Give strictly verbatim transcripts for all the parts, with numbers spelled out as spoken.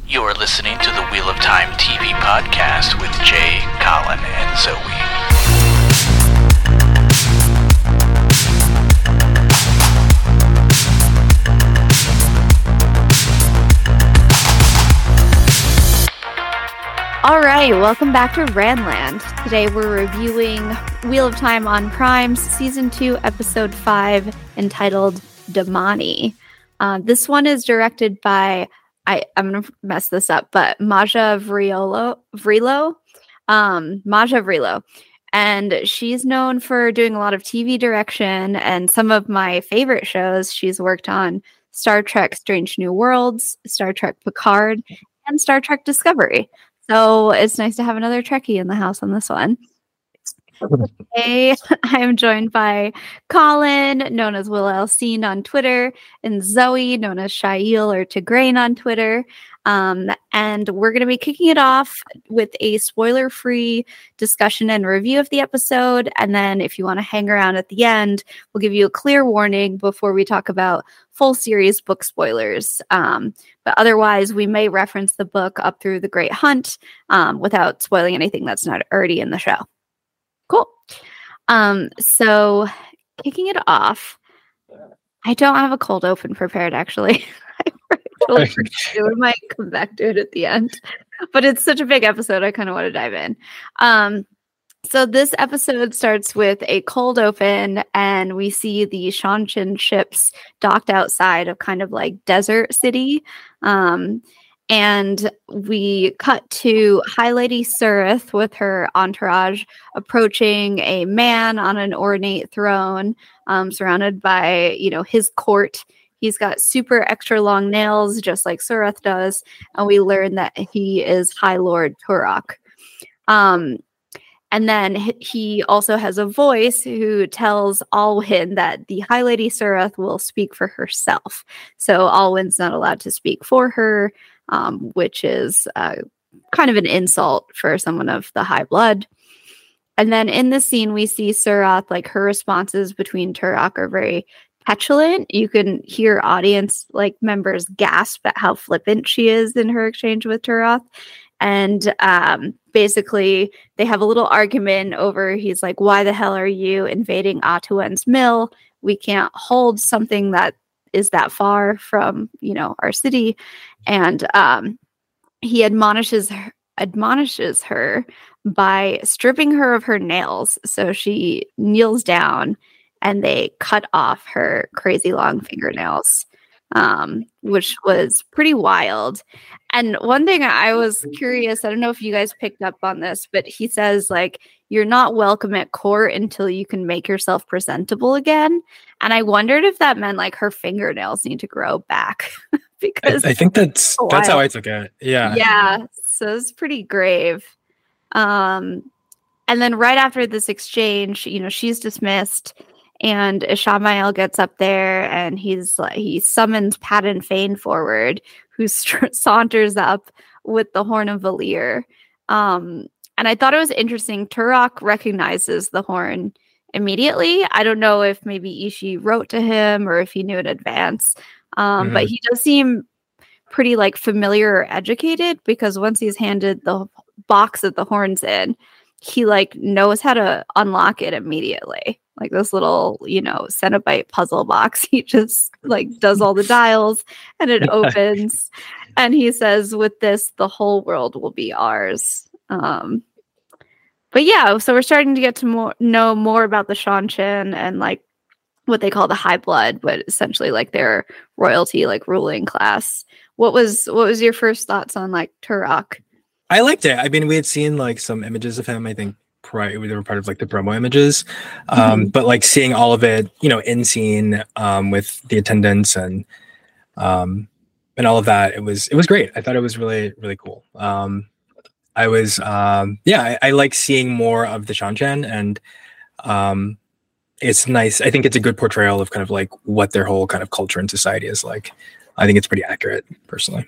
You're listening to the Wheel of Time T V podcast with Jay, Colin, and Zoe. All right, welcome back to Ranland. Today we're reviewing Wheel of Time on Prime, Season two, Episode five, entitled Damani. Uh, this one is directed by, I, I'm going to mess this up, but Maja Vrilo, Vrilo, um, Maja Vrilo. And she's known for doing a lot of T V direction, and some of my favorite shows she's worked on: Star Trek Strange New Worlds, Star Trek Picard, and Star Trek Discovery. So it's nice to have another Trekkie in the house on this one. Today, I am joined by Colin, known as Will Elsine on Twitter, and Zoe, known as Shail or Tigraine on Twitter. Um, and we're going to be kicking it off with a spoiler-free discussion and review of the episode. And then if you want to hang around at the end, we'll give you a clear warning before we talk about full series book spoilers. Um, but otherwise, we may reference the book up through The Great Hunt um, without spoiling anything that's not already in the show. Cool. Um, so kicking it off, I don't have a cold open prepared, actually. I totally forgot to. We might come back to it at the end. But it's such a big episode, I kind of want to dive in. Um, so this episode starts with a cold open, and we see the Shanshan ships docked outside of kind of like desert city. Um, And we cut to High Lady Surith with her entourage approaching a man on an ornate throne, um, surrounded by, you know, his court. He's got super extra long nails, just like Surith does. And we learn that he is High Lord Turok. Um, and then he also has a voice who tells Alwyn that the High Lady Surith will speak for herself. So Alwyn's not allowed to speak for her. Um, which is uh, kind of an insult for someone of the high blood. And then in the scene, we see Surith, like her responses between Turok are very petulant. You can hear audience like members gasp at how flippant she is in her exchange with Turok. And um, basically, they have a little argument over, he's like, why the hell are you invading Atuen's mill? We can't hold something that is that far from, you know, our city. And um, he admonishes her, admonishes her by stripping her of her nails. So she kneels down and they cut off her crazy long fingernails, um, which was pretty wild. And one thing I was curious, I don't know if you guys picked up on this, but he says, like, you're not welcome at court until you can make yourself presentable again. And I wondered if that meant like her fingernails need to grow back. because I, I think that's that's how I took it. Yeah. Yeah. So it's pretty grave. Um, and then right after this exchange, you know, she's dismissed. And Ishamael gets up there and he's like, he summons Padan Fain forward, who st- saunters up with the Horn of Valir. Um, and I thought it was interesting. Turok recognizes the horn immediately. I don't know if maybe Ishii wrote to him or if he knew in advance. Um, mm-hmm. But he does seem pretty like familiar or educated, because once he's handed the box that the horn's in, he like knows how to unlock it immediately. Like this little, you know, Cenobite puzzle box. He just like does all the dials and it opens. And he says, with this, the whole world will be ours. Um, but yeah, so we're starting to get to more, know more about the Shanshan and like what they call the high blood, but essentially like their royalty, like ruling class. What was what was your first thoughts on like Turok? I liked it. I mean, we had seen like some images of him, I think prior, they were part of like the promo images. Um, mm-hmm. But like seeing all of it, you know, in scene um, with the attendants and um, and all of that, it was it was great. I thought it was really, really cool. Um, I was, um, yeah, I, I like seeing more of the Shanshan, and um, it's nice. I think it's a good portrayal of kind of like what their whole kind of culture and society is like. I think it's pretty accurate, personally.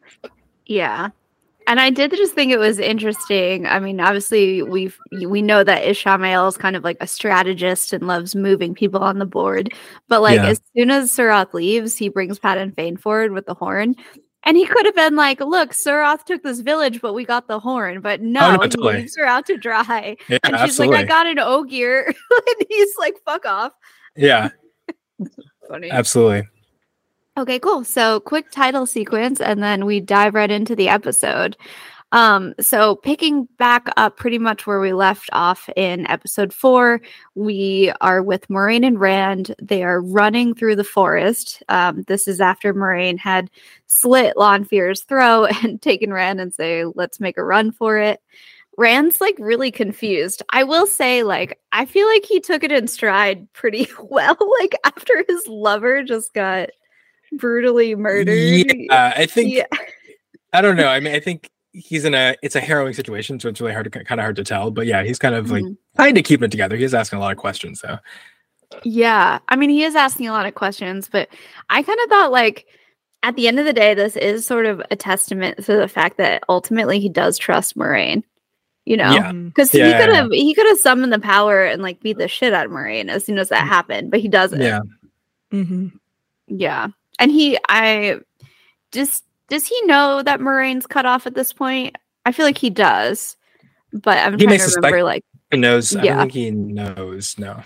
Yeah. And I did just think it was interesting. I mean, obviously, we we know that Ishamael is kind of like a strategist and loves moving people on the board. But like, yeah. As soon as Surith leaves, he brings Padan Fain forward with the horn. And he could have been like, look, Suroth took this village, but we got the horn. But no, Oh, no, he totally. leaves her out to dry. Yeah, and she's absolutely. like, I got an ogier. And he's like, fuck off. Yeah, Funny. absolutely. Okay, cool. So quick title sequence, and then we dive right into the episode. Um, so picking back up pretty much where we left off in episode four, we are with Moiraine and Rand. They are running through the forest. Um, this is after Moiraine had slit Lanfear's throat and taken Rand and say, let's make a run for it. Rand's like really confused. I will say, like, I feel like he took it in stride pretty well. Like after his lover just got brutally murdered. Yeah, I think, Yeah. I don't know. I mean, I think he's in a, it's a harrowing situation, so it's really hard to, kind of hard to tell. But yeah, he's kind of like Mhm. trying to keep it together. He's asking a lot of questions, though. Yeah. I mean, he is asking a lot of questions, but I kind of thought, like, at the end of the day, this is sort of a testament to the fact that ultimately he does trust Moiraine. You know, Yeah. because Yeah, he yeah, could have he could have summoned the power and like beat the shit out of Moiraine as soon as that happened, but he doesn't. Yeah. Mm-hmm. Yeah. And he, I just, does he know that Moraine's cut off at this point? I feel like he does, but I'm He trying may to suspect- remember, like, He knows. I Yeah. don't think he knows. No.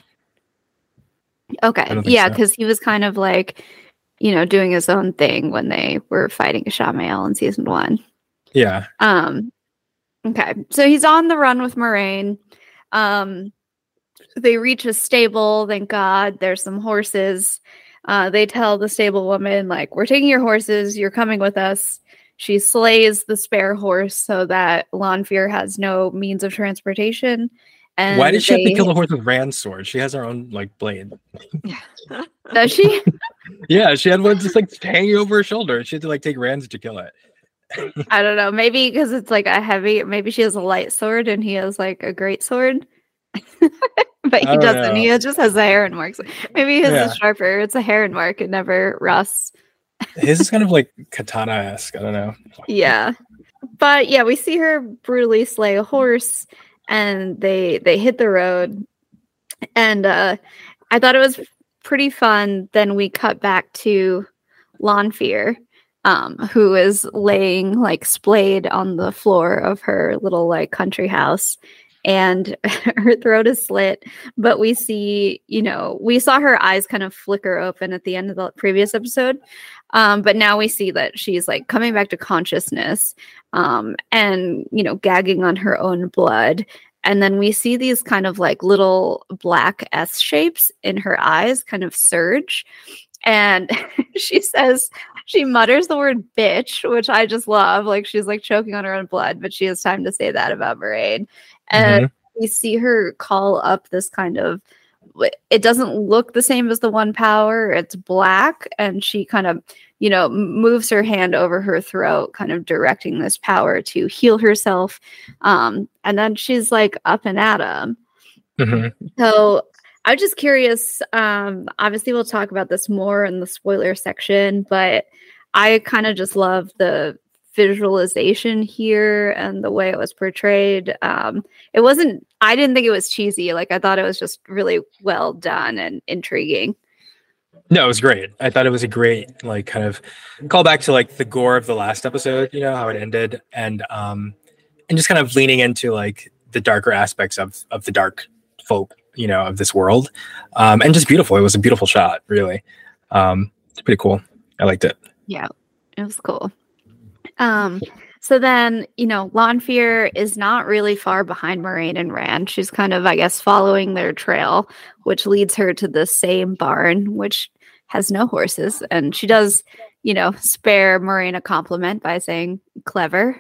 okay. I don't think Yeah. so. Because he was kind of like, you know, doing his own thing when they were fighting Ishamael in season one. Yeah. Um, okay. So he's on the run with Moiraine. Um, they reach a stable. Thank God. There's some horses. Uh, they tell the stable woman, like, we're taking your horses. You're coming with us. She slays the spare horse so that Lanfear has no means of transportation. And Why did she have to they- kill the horse with Rand's sword? She has her own like blade. Does she? Yeah, she had one just like hanging over her shoulder. She had to like take Rand's to kill it. I don't know. Maybe because it's like a heavy. Maybe she has a light sword and he has like a great sword. But he I don't doesn't. know. He just has a heron mark. So maybe his Yeah. is sharper. It's a heron mark. It never rusts. His is kind of like katana-esque. I don't know. Yeah. But yeah, we see her brutally slay a horse and they they hit the road. And uh I thought it was pretty fun. Then we cut back to Lanfear, um, who is laying like splayed on the floor of her little like country house. And her throat is slit, but we see, you know, we saw her eyes kind of flicker open at the end of the previous episode. Um, but now we see that she's like coming back to consciousness, um, and, you know, gagging on her own blood. And then we see these kind of like little black S shapes in her eyes kind of surge. And she says, she mutters the word bitch, which I just love. Like she's like choking on her own blood, but she has time to say that about Moiraine. And we see her call up this kind of, it doesn't look the same as the one power. It's black. And she kind of, you know, moves her hand over her throat, kind of directing this power to heal herself. Um, and then she's like up and at him. Mm-hmm. So I'm just curious. Um, obviously, we'll talk about this more in the spoiler section, but I kind of just love the visualization here and the way it was portrayed. Um, it wasn't, I didn't think it was cheesy. Like, I thought it was just really well done and intriguing. No, it was great. I thought it was a great, like, kind of call back to like the gore of the last episode, you know, how it ended, and um, and just kind of leaning into like the darker aspects of of the dark folk, you know, of this world, um, and just beautiful. It was a beautiful shot, really. Um, it's pretty cool. I liked it. Yeah, it was cool. Um, so then, you know, Lanfear is not really far behind Moiraine and Rand. She's kind of, I guess, following their trail, which leads her to the same barn, which has no horses. And she does, you know, spare Moiraine a compliment by saying clever.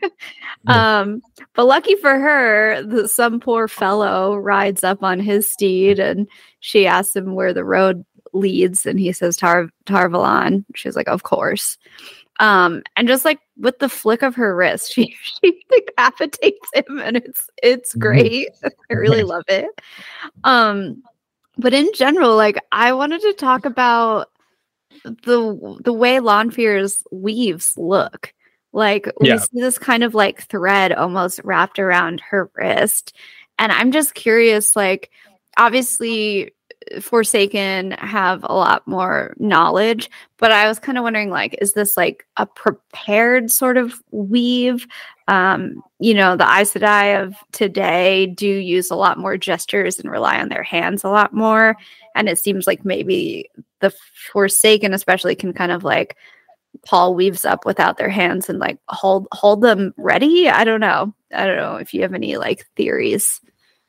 um, but lucky for her, the, some poor fellow rides up on his steed and she asks him where the road leads. And he says Tar Tar Valon. She's like, of course. Um, and just like with the flick of her wrist, she she decapitates him, and it's it's great. I really love it. Um, but in general, like I wanted to talk about the the way Lanfear's weaves look. Like we Yeah. see this kind of like thread almost wrapped around her wrist, and I'm just curious. Like, obviously, Forsaken have a lot more knowledge, but I was kind of wondering, like, is this like a prepared sort of weave? Um, you know, the Aes Sedai of today do use a lot more gestures and rely on their hands a lot more. And it seems like maybe the Forsaken especially can kind of like Paul weaves up without their hands and like hold hold them ready. I don't know. I don't know if you have any like theories.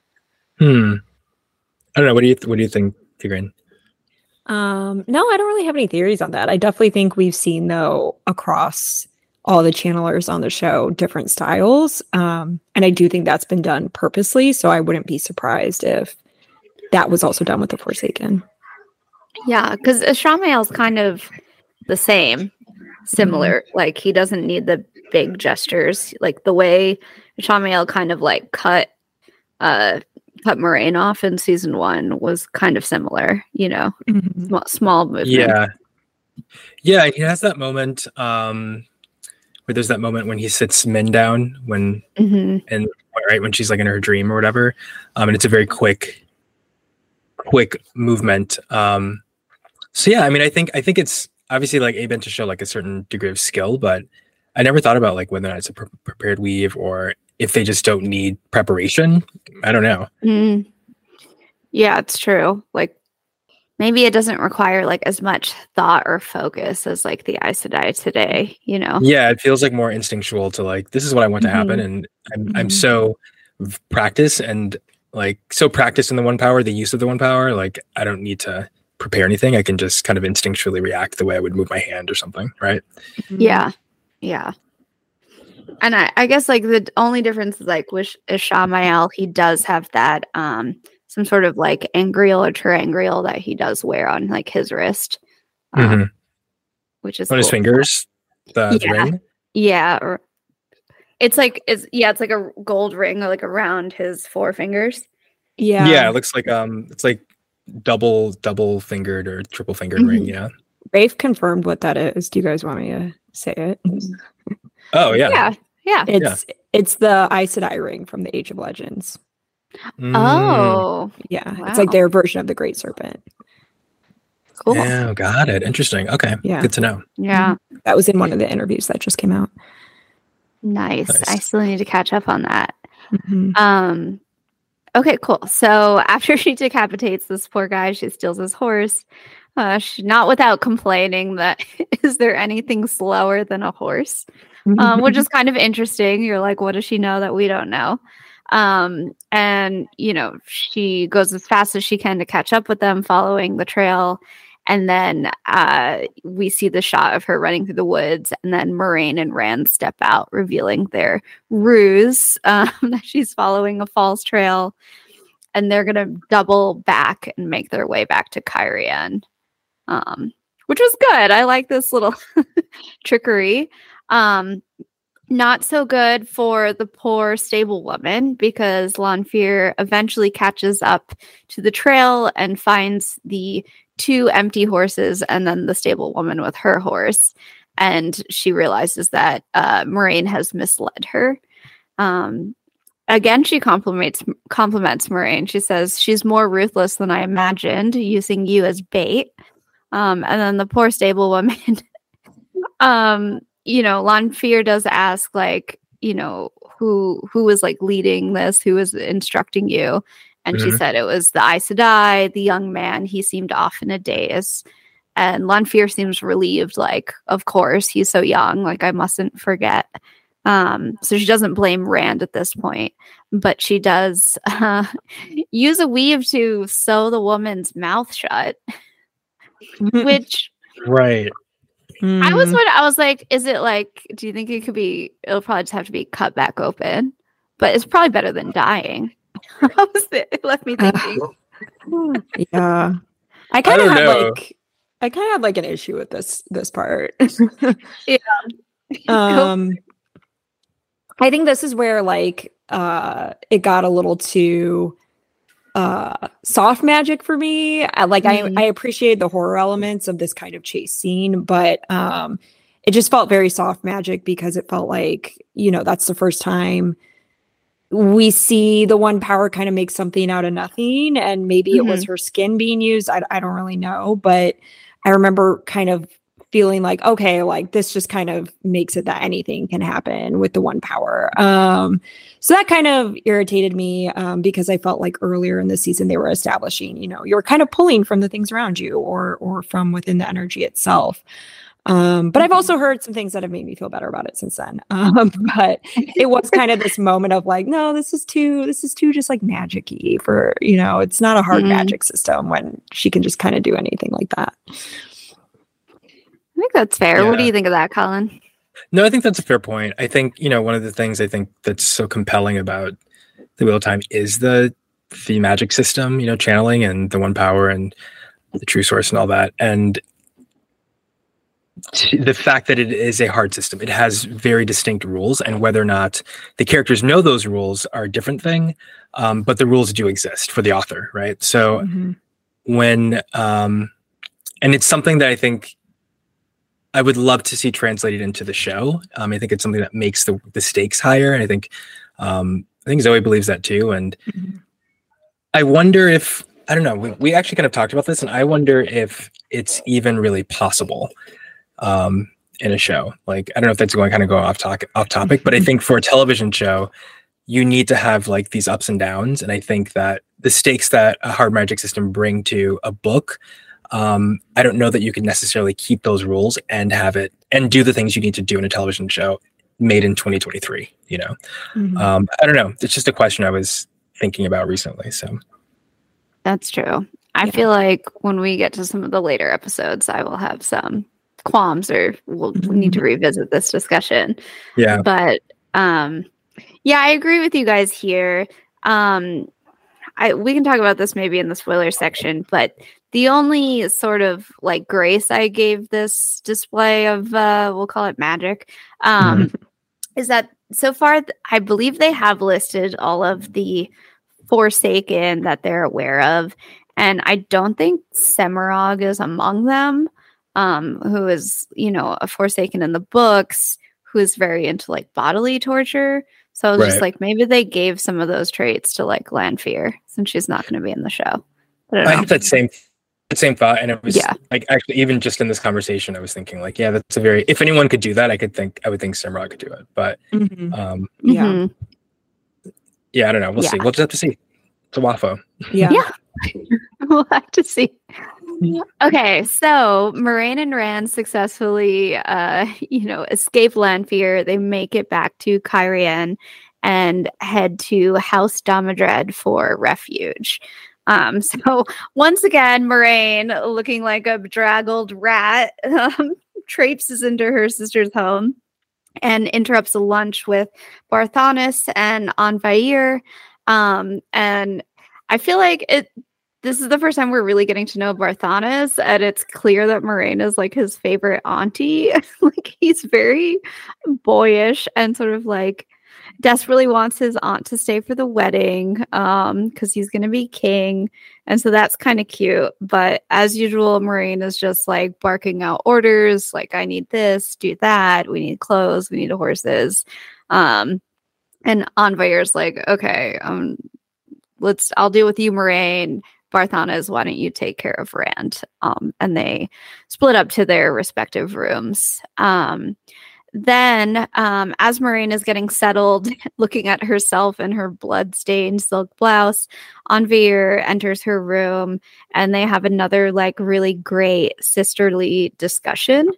Hmm. I don't know. What do you th- What do you think, Tigran? Um, no, I don't really have any theories on that. I definitely think we've seen though across all the channelers on the show different styles, um, and I do think that's been done purposely. So I wouldn't be surprised if that was also done with the Forsaken. Yeah, because Ishamael's kind of the same, similar. Mm-hmm. Like he doesn't need the big gestures. Like the way Ishamael kind of like cut, uh, cut Moiraine off in season one was kind of similar. You know, mm-hmm. small, small movement. Yeah, yeah. He has that moment um, where there's that moment when he sits Min down when mm-hmm. and right when she's like in her dream or whatever, um, and it's a very quick, quick movement. Um, so yeah, I mean, I think I think it's obviously like able to show like a certain degree of skill, but I never thought about like whether or not it's a pre- prepared weave or if they just don't need preparation. I don't know. Mm. Yeah, it's true. Like maybe it doesn't require like as much thought or focus as like the Aes Sedai today, you know? Yeah, it feels like more instinctual to like, this is what I want mm-hmm. to happen. And I'm, mm-hmm. I'm so practiced and like so practiced in the one power, the use of the one power. Like I don't need to prepare anything. I can just kind of instinctually react the way I would move my hand or something, right? Yeah. Yeah. And I, I guess like the only difference is like with Ishamael, he does have that um some sort of like angreal or terangreal that he does wear on like his wrist. Um, mm-hmm. Which is on cool. his fingers. The, yeah. the ring? Yeah. Or it's like it's yeah, it's like a gold ring like around his four fingers. Yeah. Yeah, it looks like um it's like double double fingered or triple fingered mm-hmm. ring, yeah. Rafe confirmed what that is. Do you guys want me to say it? Oh yeah. Yeah. Yeah. It's yeah. it's the Aes Sedai ring from the Age of Legends. Mm. Oh. Yeah. Wow. It's like their version of the Great Serpent. Cool. Yeah, got it. Interesting. Okay. Yeah. Good to know. Yeah. That was in one of the interviews that just came out. Nice. Nice. I still need to catch up on that. Mm-hmm. Um okay, cool. So after she decapitates this poor guy, she steals his horse. Uh, she, not without complaining that is there anything slower than a horse? Um, which is kind of interesting. You're like, what does she know that we don't know? Um, and, you know, she goes as fast as she can to catch up with them following the trail. And then uh, we see the shot of her running through the woods. And then Moiraine and Rand step out, revealing their ruse um, that she's following a false trail. And they're going to double back and make their way back to Cairhien, um, which was good. I like this little trickery. Um, not so good for the poor stable woman because Lanfear eventually catches up to the trail and finds the two empty horses and then the stable woman with her horse. And she realizes that uh, Moiraine has misled her. Um, again, she compliments compliments Moiraine. She says she's more ruthless than I imagined, using you as bait. Um, and then the poor stable woman, um, you know, Lanfear does ask, like, you know, who who was like leading this, who was instructing you, and mm-hmm. she said it was the Aes Sedai, the young man. He seemed off in a daze, and Lanfear seems relieved, like, of course, he's so young, like I mustn't forget. Um, so she doesn't blame Rand at this point, but she does uh, use a weave to sew the woman's mouth shut, which right. Mm. I was what I was like, is it like, do you think it could be, it'll probably just have to be cut back open, but it's probably better than dying. It left me thinking. Uh, yeah. I kind of have know. like, I kind of have like an issue with this, this part. Yeah. Um, I think this is where like, uh, it got a little too, uh soft magic for me. I, like mm-hmm. I, I appreciate the horror elements of this kind of chase scene, but um it just felt very soft magic because it felt like, you know, that's the first time we see the one power kind of make something out of nothing, and maybe mm-hmm. it was her skin being used. I, I don't really know, but I remember kind of feeling like, okay, like this just kind of makes it that anything can happen with the one power. Um, so that kind of irritated me um, because I felt like earlier in the season they were establishing, you know, you're kind of pulling from the things around you or or from within the energy itself. Um, but I've also heard some things that have made me feel better about it since then. Um, but it was kind of this moment of like, no, this is too, this is too just like magic-y for, you know, it's not a hard mm-hmm. magic system when she can just kind of do anything like that. I think that's fair. Yeah. What do you think of that, Colin? No, I think that's a fair point. I think, you know, one of the things I think that's so compelling about the Wheel of Time is the the magic system, you know, channeling and the one power and the true source and all that. And the fact that it is a hard system, it has very distinct rules, and whether or not the characters know those rules are a different thing. Um, but the rules do exist for the author, right? So mm-hmm. when, um, and it's something that I think I would love to see translated into the show. Um, I think it's something that makes the, the stakes higher. And I think, um, I think Zoe believes that too. And mm-hmm. I wonder if, I don't know, we, we actually kind of talked about this, and I wonder if it's even really possible um, in a show. Like, I don't know if that's going to kind of go off, talk, off topic, but I think for a television show, you need to have like these ups and downs. And I think that the stakes that a hard magic system bring to a book, um, I don't know that you can necessarily keep those rules and have it and do the things you need to do in a television show made in twenty twenty-three, you know? Mm-hmm. Um, I don't know. It's just a question I was thinking about recently. So that's true. I yeah. feel like when we get to some of the later episodes, I will have some qualms, or we'll mm-hmm. we need to revisit this discussion. Yeah. But um, yeah, I agree with you guys here. Um, I we can talk about this maybe in the spoiler section, but the only sort of like grace I gave this display of, uh, we'll call it magic, um, mm-hmm. is that so far, th- I believe they have listed all of the Forsaken that they're aware of. And I don't think Semirog is among them, um, who is, you know, a Forsaken in the books, who is very into like bodily torture. So I was right. just like, maybe they gave some of those traits to like Lanfear, since she's not going to be in the show. I, I have that same the same thought, and it was yeah. like actually even just in this conversation, I was thinking like, yeah, that's a very if anyone could do that, I could think I would think Semirog could do it, but mm-hmm. um, yeah, mm-hmm. yeah, I don't know. We'll yeah. see. We'll just have to see. It's a waffle. Yeah, yeah, we'll have to see. Okay, so Moiraine and Rand successfully, uh, you know, escape Lanfear. They make it back to Cairhien and head to House Damodred for refuge. Um, so once again, Moiraine, looking like a bedraggled rat, um, traipses into her sister's home and interrupts a lunch with Barthanes and Anvair. Um, and I feel like it. This is the first time we're really getting to know Barthanes, and it's clear that Moiraine is like his favorite auntie. Like he's very boyish and sort of like desperately wants his aunt to stay for the wedding um because he's going to be king, and so that's kind of cute. But as usual, Moiraine is just like barking out orders like, I need this, do that, we need clothes, we need horses, um and Anvair's like, okay, um let's I'll deal with you, Moiraine. Barthanes, why don't you take care of Rand? Um and they split up to their respective rooms. um Then, um, as Moiraine is getting settled, looking at herself in her blood-stained silk blouse, Anvair enters her room, and they have another, like, really great sisterly discussion.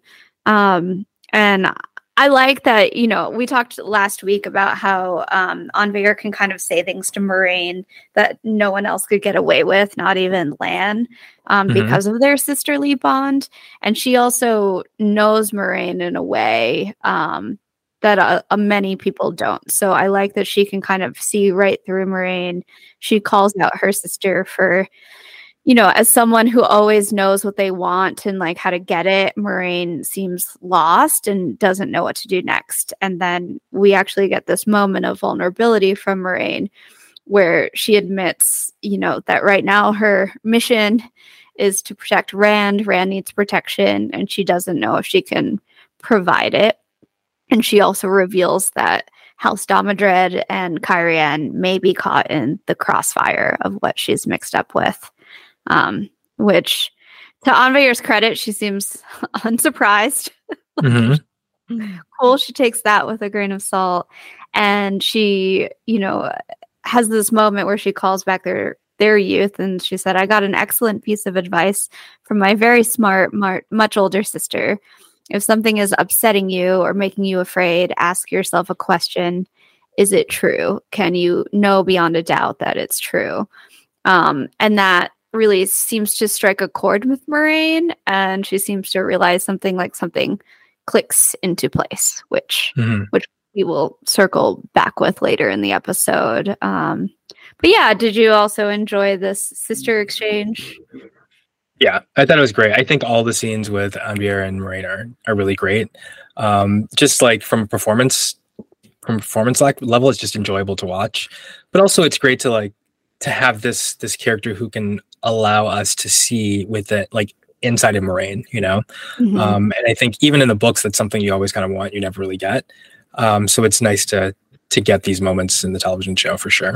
Um, and I like that, you know, we talked last week about how um, Anvair can kind of say things to Moiraine that no one else could get away with, not even Lan, um, mm-hmm. because of their sisterly bond. And she also knows Moiraine in a way um, that uh, uh, many people don't. So I like that she can kind of see right through Moiraine. She calls out her sister for, you know, as someone who always knows what they want and like how to get it. Moiraine seems lost and doesn't know what to do next. And then we actually get this moment of vulnerability from Moiraine where she admits, you know, that right now her mission is to protect Rand. Rand needs protection, and she doesn't know if she can provide it. And she also reveals that House Domadred and Kyrian may be caught in the crossfire of what she's mixed up with. Um, which, to Anvair's credit, she seems unsurprised. Mm-hmm. Cool. She takes that with a grain of salt. And she, you know, has this moment where she calls back their their youth, and she said, "I got an excellent piece of advice from my very smart, mar- much older sister. If something is upsetting you or making you afraid, ask yourself a question. Is it true? Can you know beyond a doubt that it's true?" Um, and that really seems to strike a chord with Moiraine, and she seems to realize something like something clicks into place, which Mm-hmm. which we will circle back with later in the episode. Um, but yeah, did you also enjoy this sister exchange? Yeah, I thought it was great. I think all the scenes with Anvair and Moiraine are, are really great. Um, just like from a performance, from a performance like level, it's just enjoyable to watch. But also, it's great to like to have this this character who can allow us to see with it like inside of Moiraine, you know. Mhm. Um, and I think even in the books, that's something you always kind of want, you never really get. Um, so it's nice to to get these moments in the television show for sure.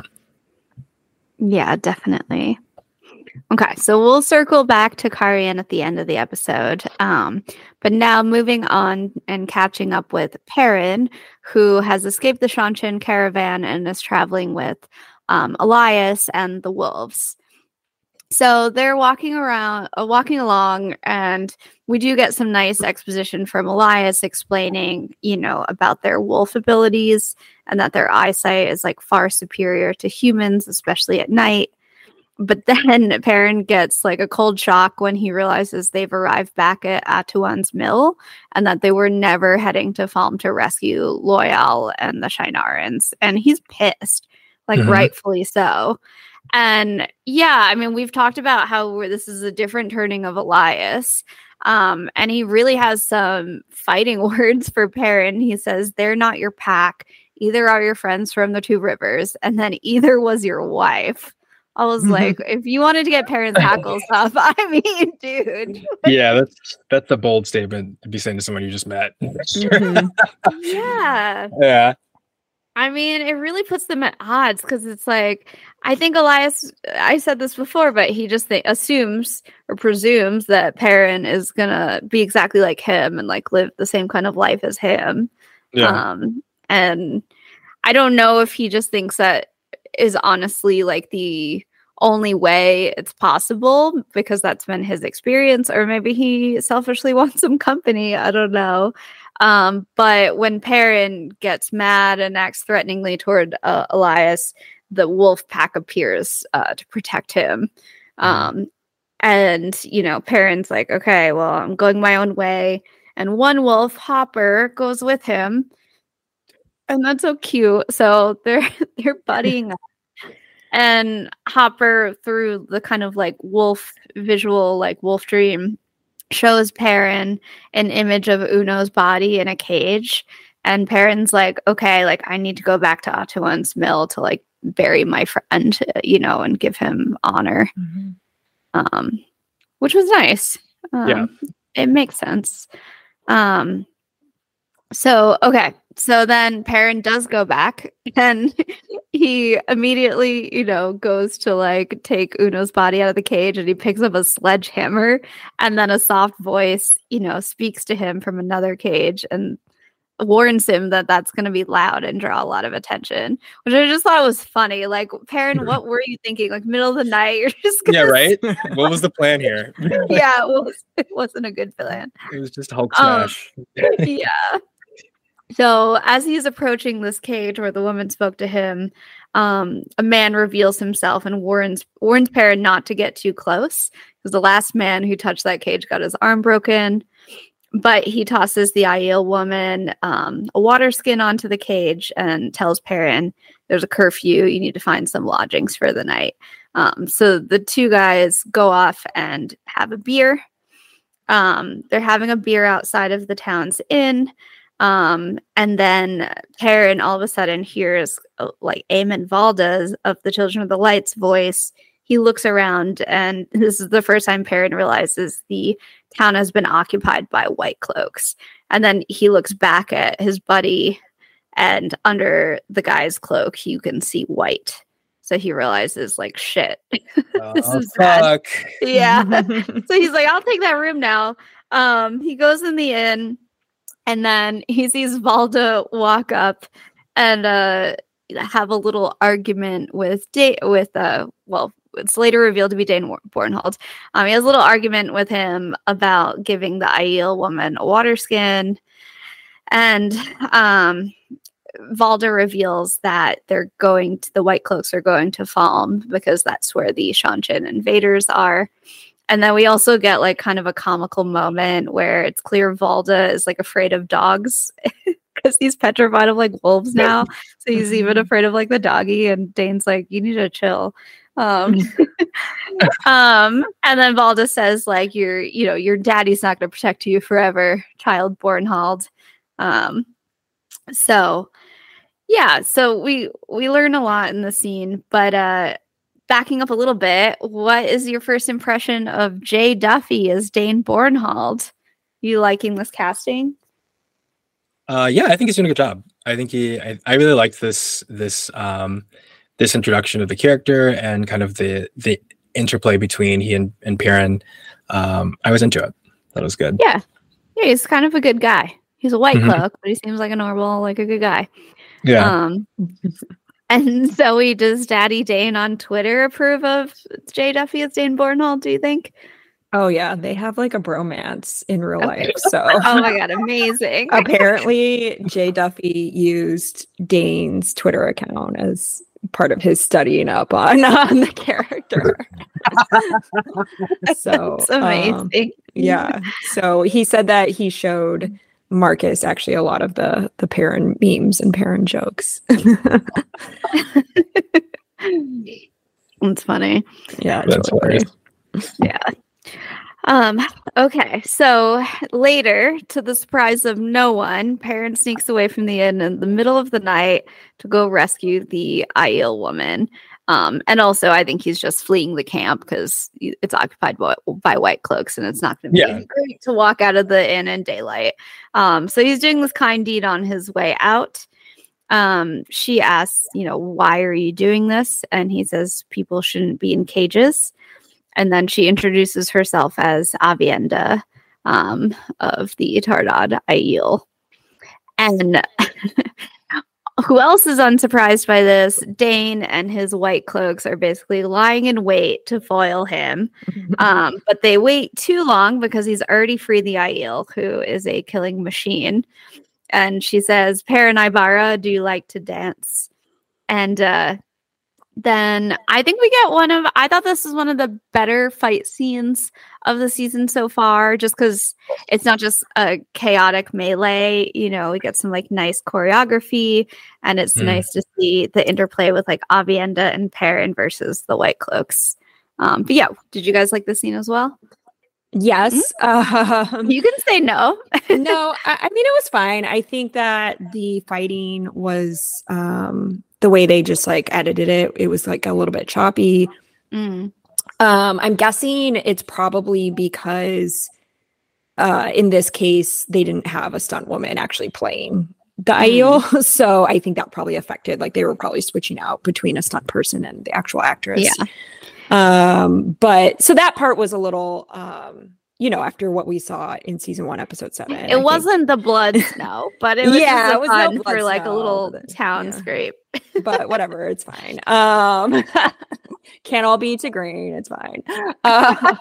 Yeah, definitely. Okay, so we'll circle back to Kyrian at the end of the episode. Um, but now moving on and catching up with Perrin, who has escaped the Seanchan caravan and is traveling with um, Elias and the wolves. So they're walking around, uh, walking along, and we do get some nice exposition from Elias explaining, you know, about their wolf abilities and that their eyesight is like far superior to humans, especially at night. But then Perrin gets like a cold shock when he realizes they've arrived back at Atuan's mill and that they were never heading to Falme to rescue Loial and the Shinarans. And he's pissed, like Mhm. rightfully so. And yeah, I mean, we've talked about how this is a different turning of Elias. Um, and he really has some fighting words for Perrin. He says, "They're not your pack. Either are your friends from the Two Rivers, and then either was your wife." I was like, if you wanted to get Perrin's hackles up, I mean, dude. Yeah, that's that's a bold statement to be saying to someone you just met. Mhm. Yeah. Yeah. I mean, it really puts them at odds because it's like, I think Elias, I said this before, but he just th- assumes or presumes that Perrin is going to be exactly like him and like live the same kind of life as him. Yeah. Um, and I don't know if he just thinks that is honestly like the only way it's possible because that's been his experience, or maybe he selfishly wants some company. I don't know. Um, but when Perrin gets mad and acts threateningly toward uh, Elias, the wolf pack appears uh, to protect him. Um, and, you know, Perrin's like, okay, well, I'm going my own way. And one wolf, Hopper, goes with him. And that's so cute. So they're they're buddying up. And Hopper, through the kind of like wolf visual, like wolf dream, shows Perrin an image of Uno's body in a cage. And Perrin's like, okay, like I need to go back to Atuan's mill to like bury my friend, you know, and give him honor. Mm-hmm. Um, which was nice. Um, Yeah. It makes sense. Um, so, okay. So then Perrin does go back and he immediately, you know, goes to like take Uno's body out of the cage and he picks up a sledgehammer and then a soft voice, you know, speaks to him from another cage and warns him that that's going to be loud and draw a lot of attention, which I just thought was funny. Like, Perrin, what were you thinking? Like, middle of the night, you're just gonna Yeah, right? What was the plan here? yeah, it, was, it wasn't a good plan. It was just Hulk Um, smash. Yeah. So as he's approaching this cage where the woman spoke to him, um, a man reveals himself and warns warns Perrin not to get too close because the last man who touched that cage got his arm broken. But he tosses the Aiel woman um, a water skin onto the cage and tells Perrin, "There's a curfew. You need to find some lodgings for the night." Um, so the two guys go off and have a beer. Um, they're having a beer outside of the town's inn. Um, and then Perrin all of a sudden hears uh, like Eamon Valdez of the Children of the Light's voice. He looks around, and this is the first time Perrin realizes the town has been occupied by white cloaks. And then he looks back at his buddy, and under the guy's cloak, you can see white. So he realizes, like, shit, this Oh, is bad. fuck. Yeah. So he's like, I'll take that room now. Um, he goes in the inn, and then he sees Valda walk up and uh, have a little argument with da- with uh, well, it's later revealed to be Dane Bornhold. Um, he has a little argument with him about giving the Aiel woman a water skin, and um. Valda reveals that they're going to, the White Cloaks are going to Falm because that's where the Shanshin invaders are. And then we also get like kind of a comical moment where it's clear Valda is like afraid of dogs because he's petrified of like wolves now. So he's even afraid of like the doggy, and Dane's like, you need to chill. Um, um, and then Valda says like, your, you know, your daddy's not going to protect you forever, child Bornhold. Um, so yeah, so we we learn a lot in the scene, but uh backing up a little bit, what is your first impression of Jay Duffy as Dane Bornhold? You liking this casting? Uh, yeah, I think he's doing a good job. I think he, I, I really liked this, this, um, this introduction of the character and kind of the, the interplay between he and, and Perrin. Um, I was into it. That was good. Yeah. Yeah, he's kind of a good guy. He's a white Mhm. cloak, but he seems like a normal, like a good guy. Yeah. Um, and Zoe, does Daddy Dane on Twitter approve of Jay Duffy as Dane Bornhold, do you think? Oh yeah, they have like a bromance in real Okay. life. So Oh my god, amazing. apparently Jay Duffy used Dane's Twitter account as part of his studying up on, on the character. So It's amazing. um, yeah. So he said that he showed Marcus actually a lot of the the Perrin memes and Perrin jokes. It's funny. Yeah, it's That's really hilarious. funny. Yeah. Um, okay, so later, to the surprise of no one, Perrin sneaks away from the inn in the middle of the night to go rescue the Aiel woman. Um, and also, I think he's just fleeing the camp because it's occupied by, by White Cloaks, and it's not going to be Yeah. great to walk out of the inn in daylight. Um, so he's doing this kind deed on his way out. Um, she asks, you know, why are you doing this? And he says people shouldn't be in cages. And then she introduces herself as Avienda um, of the Tardad Aiel. And who else is unsurprised by this? Dane and his White Cloaks are basically lying in wait to foil him. Um, but they wait too long because he's already freed the Aiel, who is a killing machine. And she says, Perrin Ibarra, do you like to dance? And uh, then I think we get one of, I thought this was one of the better fight scenes of the season so far, just because it's not just a chaotic melee, you know, we get some like nice choreography, and it's Mm. nice to see the interplay with like Avienda and Perrin versus the White Cloaks. Um, but yeah, did you guys like this scene as well? Yes. Um, You can say no. no, I, I mean, it was fine. I think that the fighting was um, the way they just like edited it. It was like a little bit choppy. Mm. Um, I'm guessing it's probably because uh, in this case, they didn't have a stunt woman actually playing the Aiel. So I think that probably affected, like they were probably switching out between a stunt person and the actual actress. Yeah. Um, but so that part was a little, um, you know, after what we saw in season one, episode seven. I It think- wasn't the blood snow, but it was Yeah, just it a was no fun blood for like a snow, little but- town yeah. scrape. but whatever, it's fine. Um, can't all be to green. It's fine. Uh,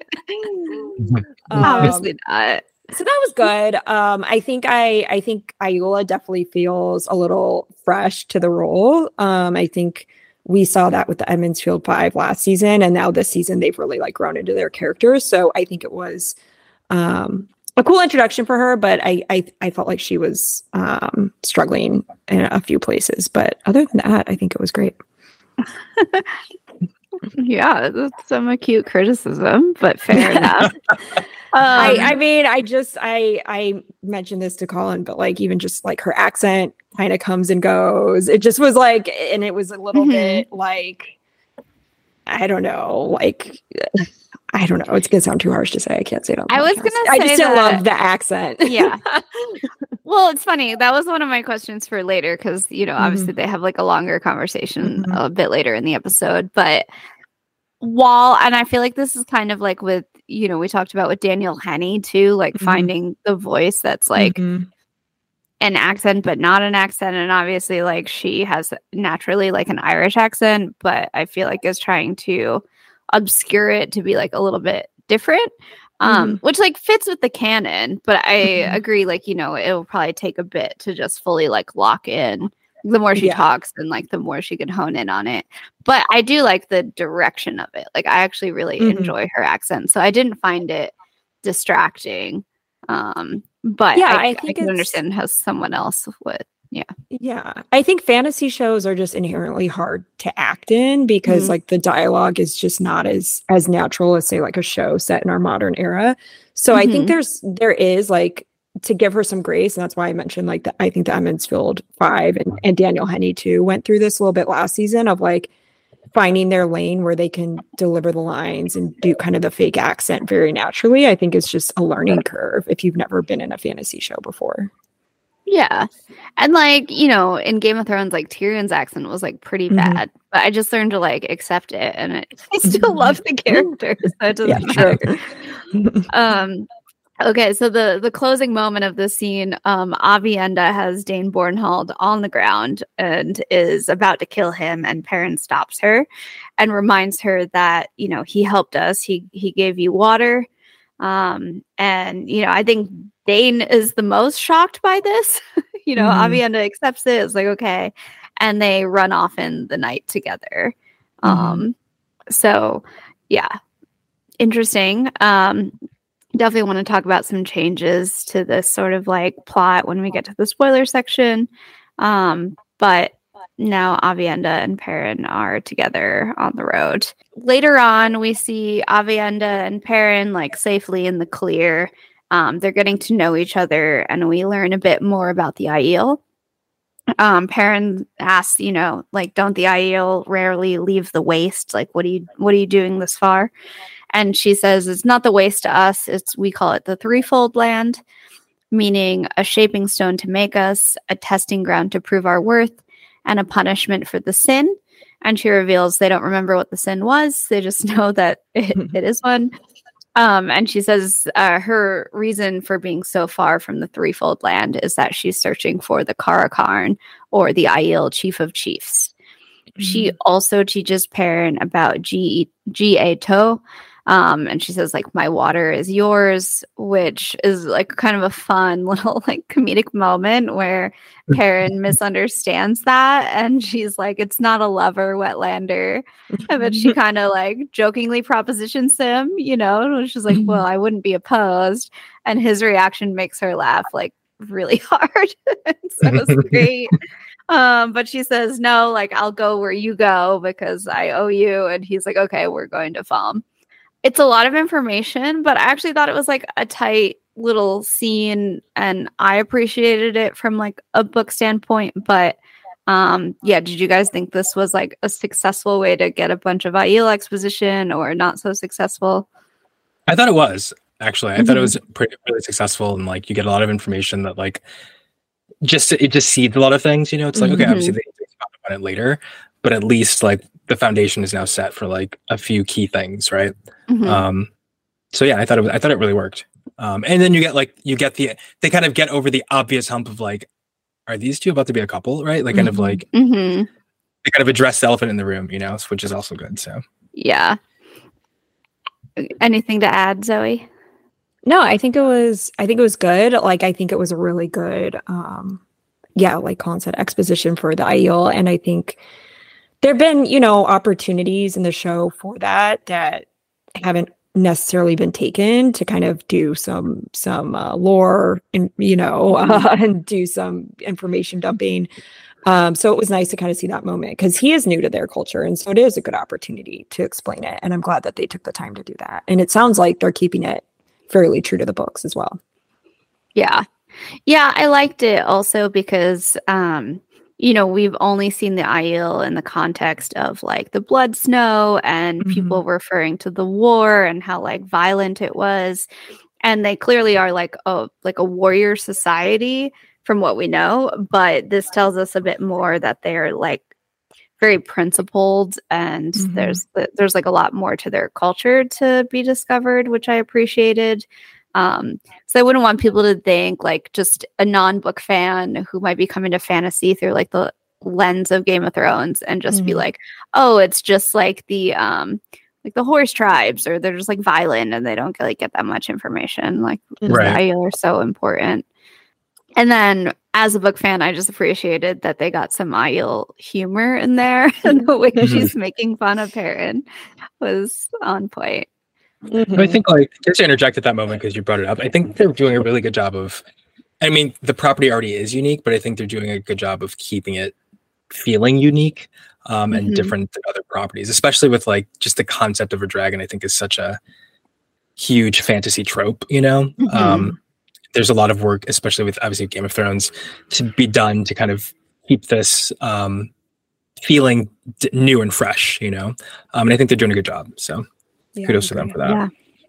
Obviously um, not. so that was good. Um, I think I I think Ayula definitely feels a little fresh to the role. Um, I think we saw that with the Edmonds Field Five last season, and now this season they've really like grown into their characters. So I think it was um, a cool introduction for her, but I I, I felt like she was um, struggling in a few places. But other than that, I think it was great. Yeah, that's some acute criticism, but fair enough. Um, I, I mean, I just I I mentioned this to Colin, but like even just like her accent kind of comes and goes. It just was like, and it was a little Mhm. bit like, I don't know, like I don't know. It's gonna sound too harsh to say. I can't say it on the I was podcast. gonna say I just didn't that- love the accent. Yeah. Well, it's funny. That was one of my questions for later because, you know, obviously they have like a longer conversation Mhm. a bit later in the episode. But while, and I feel like this is kind of like with, you know, we talked about with Daniel Henney too, like Mhm. finding the voice that's like Mhm. an accent, but not an accent. And obviously, like she has naturally like an Irish accent, but I feel like is trying to obscure it to be like a little bit different. Um, which like fits with the canon, but I Mhm. agree, like, you know, it'll probably take a bit to just fully like lock in the more she Yeah. talks and like the more she can hone in on it. But I do like the direction of it. Like I actually really Mhm. enjoy her accent. So I didn't find it distracting. Um, but Yeah, I, I I, think can it's- understand how someone else would. Yeah. I think fantasy shows are just inherently hard to act in because Mhm. like the dialogue is just not as as natural as say like a show set in our modern era. So I think Mhm. there's there is like to give her some grace, and that's why I mentioned like the I think the Emmonsfield Five and, and Daniel Henney too went through this a little bit last season of like finding their lane where they can deliver the lines and do kind of the fake accent very naturally. I think it's just a learning curve if you've never been in a fantasy show before. Yeah. And like, you know, in Game of Thrones, like Tyrion's accent was like pretty Mhm. bad, but I just learned to like accept it and it, I still love the character. So it Yeah, doesn't true. matter. um okay, so the the closing moment of the scene, um Avienda has Dane Bornhold on the ground and is about to kill him, and Perrin stops her and reminds her that, you know, he helped us. He he gave you water. Um and you know, I think Dane is the most shocked by this. you know, Mhm. Avienda accepts it. It's like, okay. And they run off in the night together. Mhm. Um, so yeah, interesting. Um, definitely want to talk about some changes to this sort of like plot when we get to the spoiler section. Um, but now Avienda and Perrin are together on the road. Later on, we see Avienda and Perrin like safely in the clear. Um, they're getting to know each other, and we learn a bit more about the Aiel. Um, Perrin asks, you know, like, don't the Aiel rarely leave the waste? Like, what are you, what are you doing this far? And she says, it's not the waste to us. It's, we call it the threefold land, meaning a shaping stone to make us, a testing ground to prove our worth, and a punishment for the sin. And she reveals they don't remember what the sin was. They just know that it, it is one. Um, and she says uh, her reason for being so far from the threefold land is that she's searching for the Karakarn, or the Aiel Chief of Chiefs. Mm-hmm. She also teaches Perrin about G A To. Um, and she says, like, my water is yours, which is like kind of a fun little like comedic moment where Perrin misunderstands that. And she's like, it's not a lover wetlander. But she kind of like jokingly propositions him, you know, and she's like, well, I wouldn't be opposed. And his reaction makes her laugh like really hard. So it was great. Um, but she says, no, like, I'll go where you go because I owe you. And he's like, okay, we're going to Falm. It's a lot of information, but I actually thought it was like a tight little scene, and I appreciated it from like a book standpoint. But um, yeah, did you guys think this was like a successful way to get a bunch of Aiel exposition, or not so successful? I thought it was actually. I Mm-hmm. thought it was pretty really successful, and like you get a lot of information that like just it just seeds a lot of things. You know, it's like okay, Mhm. obviously they can talk about it later, but at least like the foundation is now set for like a few key things, right? Mhm. Um, so yeah, I thought it was, I thought it really worked. Um, and then you get like you get the they kind of get over the obvious hump of like, are these two about to be a couple, right? Like kind of like Mhm. they kind of address the elephant in the room, you know, which is also good. So Yeah. Anything to add, Zoe? No, I think it was I think it was good. Like I think it was a really good um yeah, like Colin said, exposition for the Aiel. And I think there've been, you know, opportunities in the show for that that haven't necessarily been taken to kind of do some some uh, lore and you know uh, and do some information dumping. Um, so it was nice to kind of see that moment because he is new to their culture, and so it is a good opportunity to explain it. And I'm glad that they took the time to do that. And it sounds like they're keeping it fairly true to the books as well. Yeah. Yeah, I liked it also because um you know, we've only seen the Aiel in the context of like the blood snow and Mhm. people referring to the war and how like violent it was. And they clearly are like a like a warrior society from what we know, but this tells us a bit more that they're like very principled, and Mhm. there's there's like a lot more to their culture to be discovered, which I appreciated. Um, so I wouldn't want people to think like just a non-book fan who might be coming to fantasy through like the lens of Game of Thrones and just be Mhm. like, oh, it's just like the um like the horse tribes, or they're just like violent and they don't like get that much information. Like the Right. Aiel are so important. And then as a book fan, I just appreciated that they got some Aiel humor in there. And the way she's making fun of Perrin was on point. Mhm. I think, like, just to interject at that moment because you brought it up, I think they're doing a really good job of. I mean, the property already is unique, but I think they're doing a good job of keeping it feeling unique um, and Mhm. different than other properties, especially with like just the concept of a dragon. I think is such a huge fantasy trope. You know, Mhm. um, there's a lot of work, especially with obviously Game of Thrones, to be done to kind of keep this um, feeling d- new and fresh. You know, um, and I think they're doing a good job. So. Yeah, Kudos I to them agree. for that. Yeah.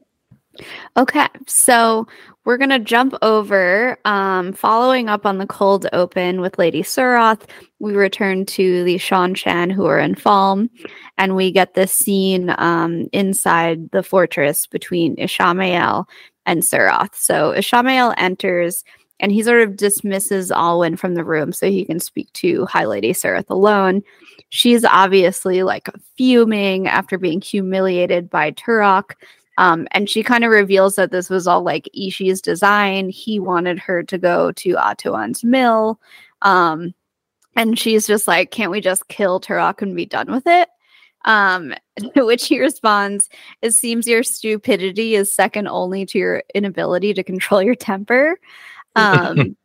Okay, so we're gonna jump over, um, following up on the cold open with Lady Suroth. We return to the Shan-Chan who are in Falm, and we get this scene um, inside the fortress between Ishamael and Suroth. So Ishamael enters, and he sort of dismisses Alwyn from the room so he can speak to High Lady Suroth alone. She's obviously like fuming after being humiliated by Turok. Um, and she kind of reveals that this was all like Ishi's design. He wanted her to go to Atuan's mill. Um, and she's just like, can't we just kill Turok and be done with it? Um, to which he responds, it seems your stupidity is second only to your inability to control your temper. Um,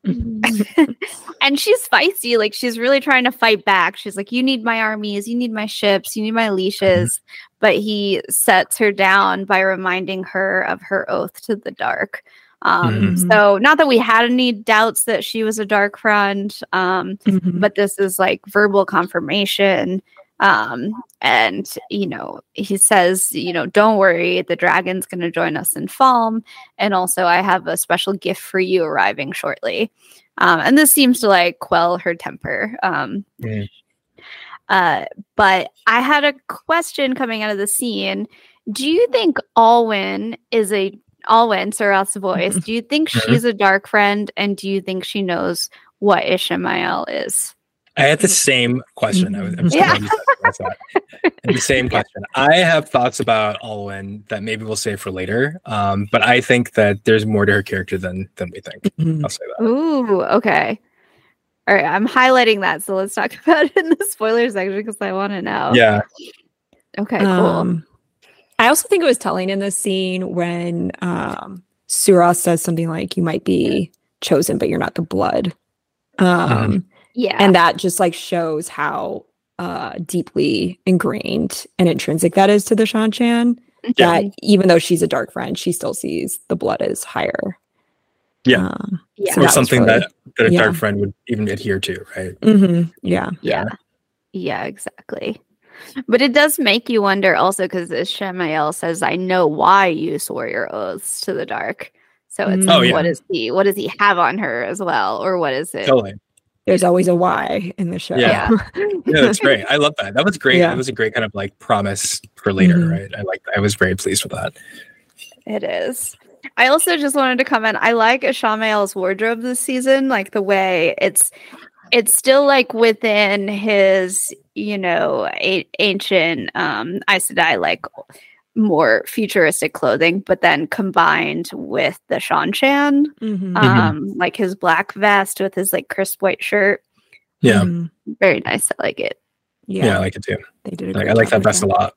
and she's feisty. Like, she's really trying to fight back. She's like, you need my armies, you need my ships, you need my leashes. Mm-hmm. But he sets her down by reminding her of her oath to the dark. Um, mm-hmm. So not that we had any doubts that she was a dark friend, um, mm-hmm. but this is like verbal confirmation. Um, and, you know, he says, you know, don't worry, the dragon's going to join us in Falm. And also I have a special gift for you arriving shortly. Um, and this seems to like quell her temper. Um, mm. uh, but I had a question coming out of the scene. Do you think Alwyn is a Alwyn, Suroth's voice? Do you think she's a dark friend? And do you think she knows what Ishamael is? I had the same question. I was I'm so yeah. glad you said that. The same question. I have thoughts about Alwyn that maybe we'll save for later. Um, but I think that there's more to her character than than we think. Mm-hmm. I'll say that. Ooh, okay. All right, I'm highlighting that. So let's talk about it in the spoiler section because I want to know. Yeah. Okay, cool. Um, I also think it was telling in this scene when um, Suroth says something like, "You might be chosen, but you're not the blood." Um, mm-hmm. Yeah. And that just like shows how uh, deeply ingrained and intrinsic that is to the Shan-Chan. Yeah. That even though she's a dark friend, she still sees the blood as higher. Yeah. Um, yeah. So or something really, that, that a yeah. dark friend would even adhere to, right? Mm-hmm. Yeah. Yeah. Yeah, exactly. But it does make you wonder also because Ishamael says, I know why you swore your oaths to the dark. So it's oh, like, yeah. what is he? What does he have on her as well? Or what is it? Totally. There's always a why in the show. Yeah, yeah, that's great. I love that. That was great. Yeah. It was a great kind of like promise for later, mm-hmm. right? I like. I was very pleased with that. It is. I also just wanted to comment. I like Ishamael's wardrobe this season, like the way it's. It's still like within his, you know, a- ancient um, Aes Sedai, like more futuristic clothing, but then combined with the Shan-Chan, mm-hmm. um, Mm-hmm. like his black vest with his like crisp white shirt. Yeah, mm-hmm. Very nice. I like it. Yeah, yeah I like it too. They did. A like, great I like job that vest that. a lot.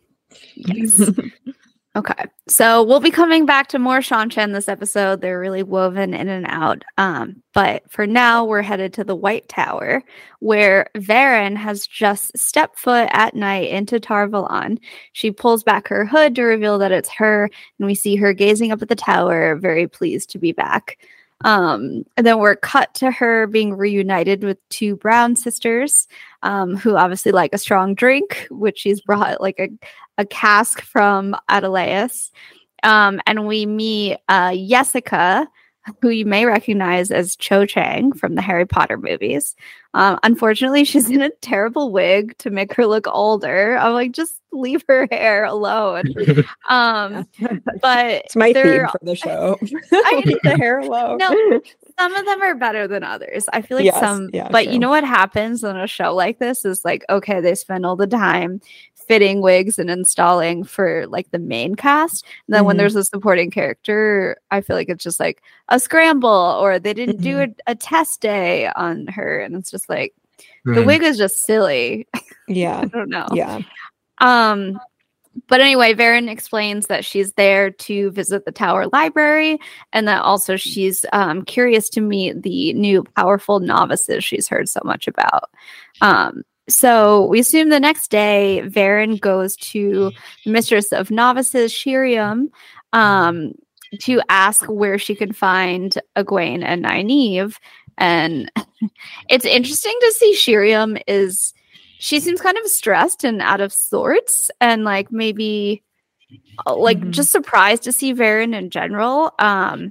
Yes. Okay, so we'll be coming back to more Shan-Chan this episode. They're really woven in and out. Um, but for now, we're headed to the White Tower, where Varen has just stepped foot at night into Tar Valon. She pulls back her hood to reveal that it's her, and we see her gazing up at the tower, very pleased to be back. Um, and then we're cut to her being reunited with two Brown sisters, um, who obviously like a strong drink, which she's brought like a, a cask from Adelaus. Um, and we meet uh, Jessica, who you may recognize as Cho Chang from the Harry Potter movies. Um, unfortunately, she's in a terrible wig to make her look older. I'm like, just leave her hair alone. Um, but it's my theme they're- for the show. I- Leave the hair alone. No, some of them are better than others. I feel like Yes, some, yeah, but true. you know what happens on a show like this is like, okay, they spend all the time fitting wigs and installing for like the main cast. And then when Mhm. there's a supporting character, I feel like it's just like a scramble, or they didn't do a, a test day on her. And it's just like, the Hmm. wig is just silly. Yeah. I don't know. Yeah. Um, but anyway, Varen explains that she's there to visit the Tower Library, and that also she's um, curious to meet the new powerful novices she's heard so much about. Um, so we assume the next day, Varen goes to the Mistress of Novices, Shiriam, um, to ask where she can find Egwene and Nynaeve. And it's interesting to see Shiriam is... she seems kind of stressed and out of sorts, and like maybe uh, like Mhm. just surprised to see Varen in general. Um,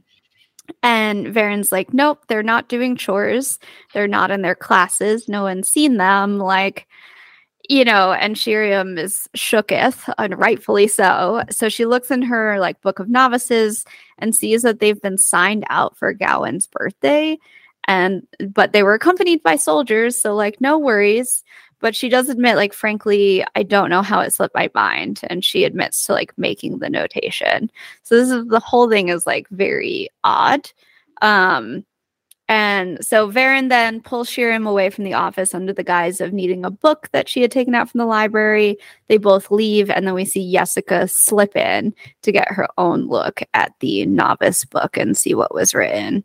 and Varen's like, nope, they're not doing chores. They're not in their classes. No one's seen them. Like, you know, and Shiriam is shooketh, and rightfully so. So she looks in her like book of novices and sees that they've been signed out for Gawain's birthday, and but they were accompanied by soldiers, so like no worries. But she does admit, like, frankly, I don't know how it slipped my mind. And she admits to, like, making the notation. So this is, the whole thing is, like, very odd. Um, and so Varen then pulls Shiriam away from the office under the guise of needing a book that she had taken out from the library. They both leave, and then we see Jessica slip in to get her own look at the novice book and see what was written.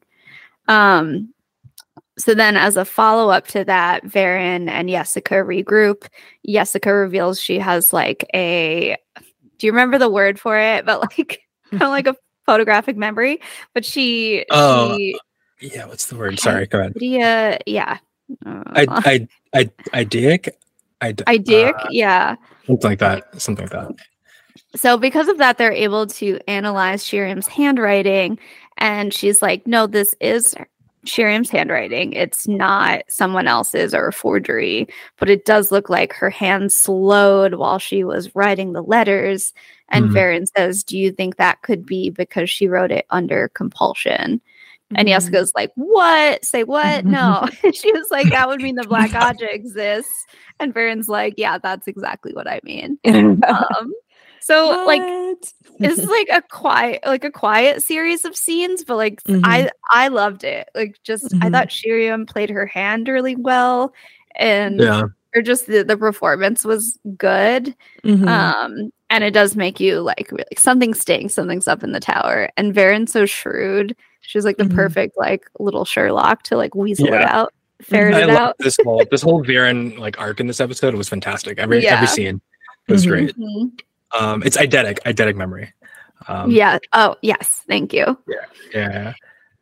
Um, So then as a follow-up to that, Varen and Jessica regroup. Jessica reveals she has like a, do you remember the word for it? But like, kind of like a photographic memory. But she, Oh, she, Yeah, what's the word? Sorry, go ahead. idea, yeah. I, Uh, I, I, ideic? I, Ideic, uh, yeah. something like that. Something like that. So because of that, they're able to analyze Shiriam's handwriting. And she's like, no, this is Shiriam's handwriting. It's not someone else's or a forgery, but it does look like her hand slowed while she was writing the letters. And Mhm. Varen says, do you think that could be because she wrote it under compulsion? And Mhm. Jessica's like, what? Say what? No. She was like, that would mean the Black Aja exists. And Varen's like, yeah, that's exactly what I mean. Um, so like, What? this is like a quiet like a quiet series of scenes, but like Mhm. i i loved it. Like just I Mhm. thought Shiriam played her hand really well, and Yeah. or just the, the performance was good. Mhm. Um and it does make you like really, something stinks, something's up in the tower. And Varen's so shrewd. She's like the Mhm. perfect like little Sherlock to like weasel it Yeah. out, ferret I it love out. this whole this whole Viren like arc in this episode was fantastic. Every Yeah. every scene was Mhm. great. Mhm. Um, it's eidetic, eidetic memory. Um, Yeah. Oh yes, thank you. yeah.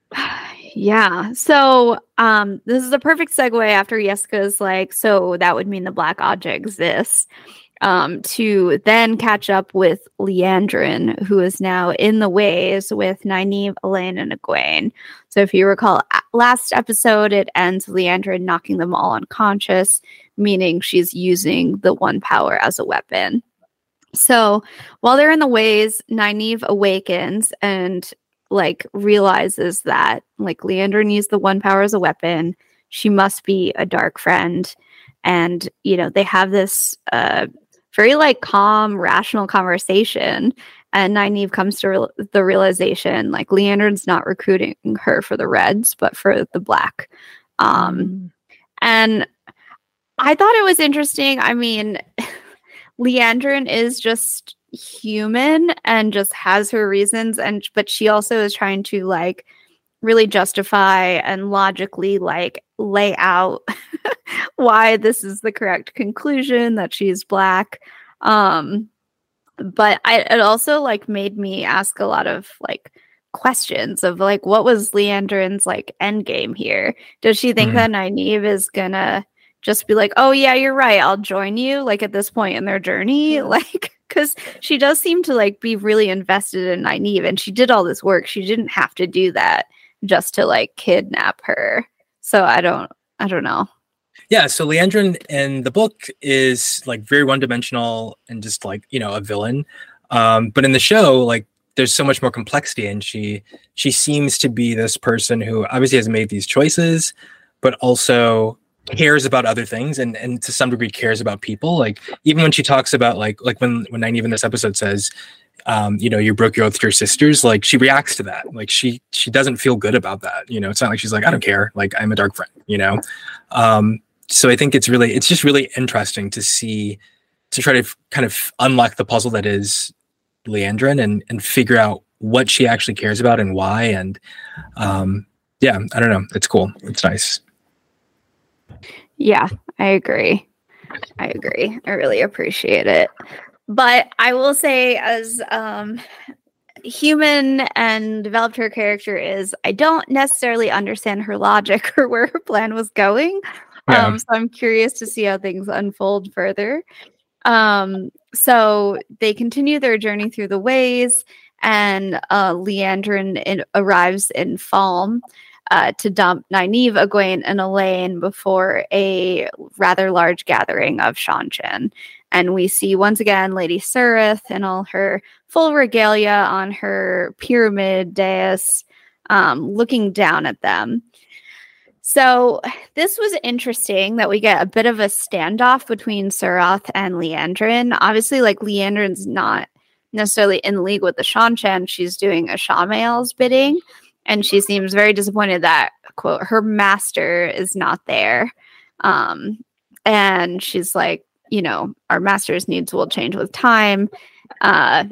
Yeah. So um this is a perfect segue after Jessica's like, so that would mean the Black Aja exists. Um, to then catch up with Leandrin, who is now in the ways with Nynaeve, Elaine, and Egwene. So if you recall a- last episode, it ends Leandrin knocking them all unconscious, meaning she's using the one power as a weapon. So while they're in the ways, Nynaeve awakens and like realizes that like Leandrin used the one power as a weapon. She must be a dark friend. And, you know, they have this uh, very like calm, rational conversation. And Nynaeve comes to real- the realization like Leandrin's not recruiting her for the Reds, but for the Black. Um, Mhm. and I thought it was interesting. I mean, Leandrin is just human and just has her reasons, and but she also is trying to like really justify and logically like lay out why this is the correct conclusion that she's Black. Um, but I, it also like made me ask a lot of like questions of like, what was Leandrin's like end game here? Does she think Mhm. that Nynaeve is gonna just be like, oh yeah, you're right, I'll join you, like at this point in their journey? Mhm. Like, because she does seem to like be really invested in Nynaeve, and she did all this work. She didn't have to do that just to like kidnap her. So I don't, I don't know. Yeah, so Leandrin in the book is like very one-dimensional and just like, you know, a villain. Um, but in the show, like there's so much more complexity, and she she seems to be this person who obviously has made these choices, but also cares about other things, and and to some degree cares about people. Like even when she talks about like like when when Nynaeve in this episode says, um, you know, you broke your oath to your sisters, like she reacts to that. Like she she doesn't feel good about that. You know, it's not like she's like, I don't care, like I'm a dark friend, you know. Um, so I think it's really it's just really interesting to see, to try to f- kind of unlock the puzzle that is Leandrin, and and figure out what she actually cares about and why. And um, yeah, I don't know. It's cool. It's nice. Yeah, I agree. I agree. I really appreciate it. But I will say, as um, human and developed her character is, I don't necessarily understand her logic or where her plan was going. Yeah. Um, so I'm curious to see how things unfold further. Um, so they continue their journey through the ways, and uh, Leandrin in, arrives in Falm uh, to dump Nynaeve, Egwene, and Elaine before a rather large gathering of Seanchan. And we see once again Lady Surith in all her full regalia on her pyramid dais, um, looking down at them. So this was interesting that we get a bit of a standoff between Suroth and Leandrin. Obviously, like Leandrin's not necessarily in league with the Seanchan. She's doing Ashamael's bidding, and she seems very disappointed that, quote, her master is not there. Um, and she's like, you know, our master's needs will change with time. Uh,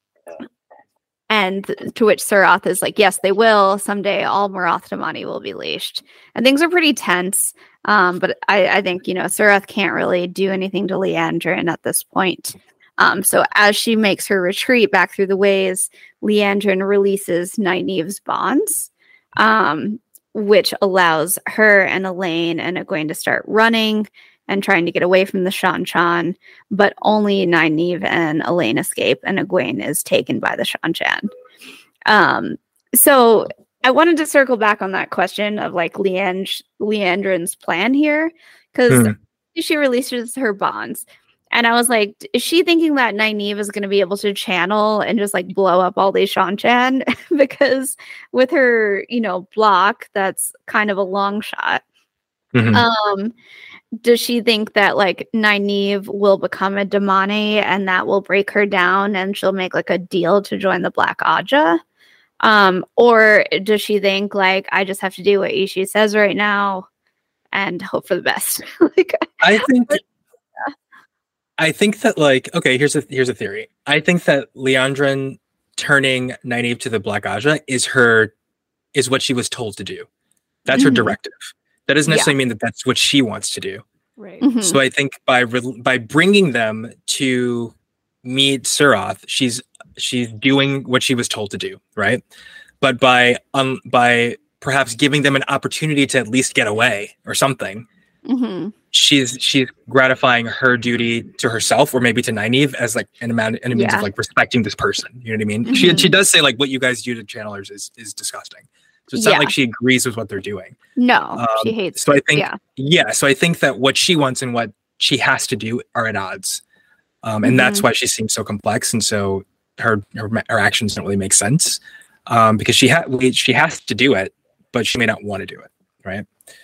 and to which Suroth is like, yes, they will. Someday all Marath Damani will be leashed. And things are pretty tense. Um, but I, I think, you know, Suroth can't really do anything to Leandrin at this point. Um, so as she makes her retreat back through the ways, Leandrin releases Nynaeve's bonds, um, which allows her and Elaine and Egwene to start running and trying to get away from the Seanchan, but only Nynaeve and Elaine escape, and Egwene is taken by the Seanchan. Um, so I wanted to circle back on that question of like Leand- Leandrin's plan here, because Hmm. she releases her bonds. And I was like, is she thinking that Nynaeve is going to be able to channel and just like blow up all these Seanchan? Because with her, you know, block, that's kind of a long shot. Mhm. Um, does she think that like Nynaeve will become a Damani and that will break her down and she'll make like a deal to join the Black Aja? Um, or does she think like, I just have to do what Ishi says right now and hope for the best? Like, I think I think that like okay, here's a here's a theory. I think that Leandrin turning Nynaeve to the Black Aja is her is what she was told to do. That's her Mhm. directive. That doesn't Yeah. necessarily mean that that's what she wants to do. Right. Mhm. So I think by re- by bringing them to meet Suroth, she's she's doing what she was told to do, right? But by um by perhaps giving them an opportunity to at least get away or something, Mhm. she's she's gratifying her duty to herself, or maybe to Nynaeve, as like an amount and a means Yeah. of like respecting this person. You know what I mean? She Mhm. she does say like what you guys do to channelers is is disgusting. So it's Yeah. not like she agrees with what they're doing. No, she Um, hates so I it. think Yeah. yeah, so I think that what she wants and what she has to do are at odds, um, and that's Mhm. why she seems so complex, and so her her, her actions don't really make sense, um, because she ha- she has to do it, but she may not want to do it, right?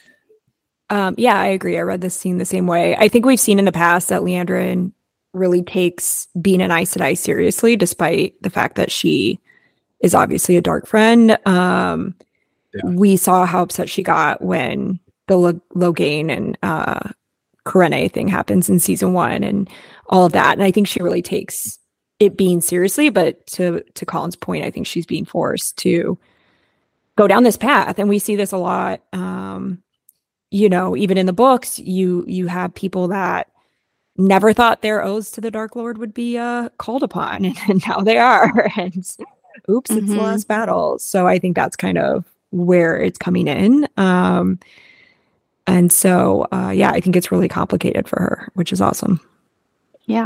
Um, yeah, I agree. I read this scene the same way. I think we've seen in the past that Leandrin really takes being an Aes Sedai seriously, despite the fact that she is obviously a dark friend. Um, Yeah. We saw how upset she got when the Lo- Logain and uh, Karene thing happens in season one and all of that. And I think she really takes it being seriously. But to to Colin's point, I think she's being forced to go down this path, and we see this a lot. Um, you know, even in the books, you you have people that never thought their oaths to the Dark Lord would be uh, called upon, and, and now they are. And oops, it's the Mhm. last battle. So I think that's kind of where it's coming in. Um, and so, uh, yeah, I think it's really complicated for her, which is awesome. Yeah.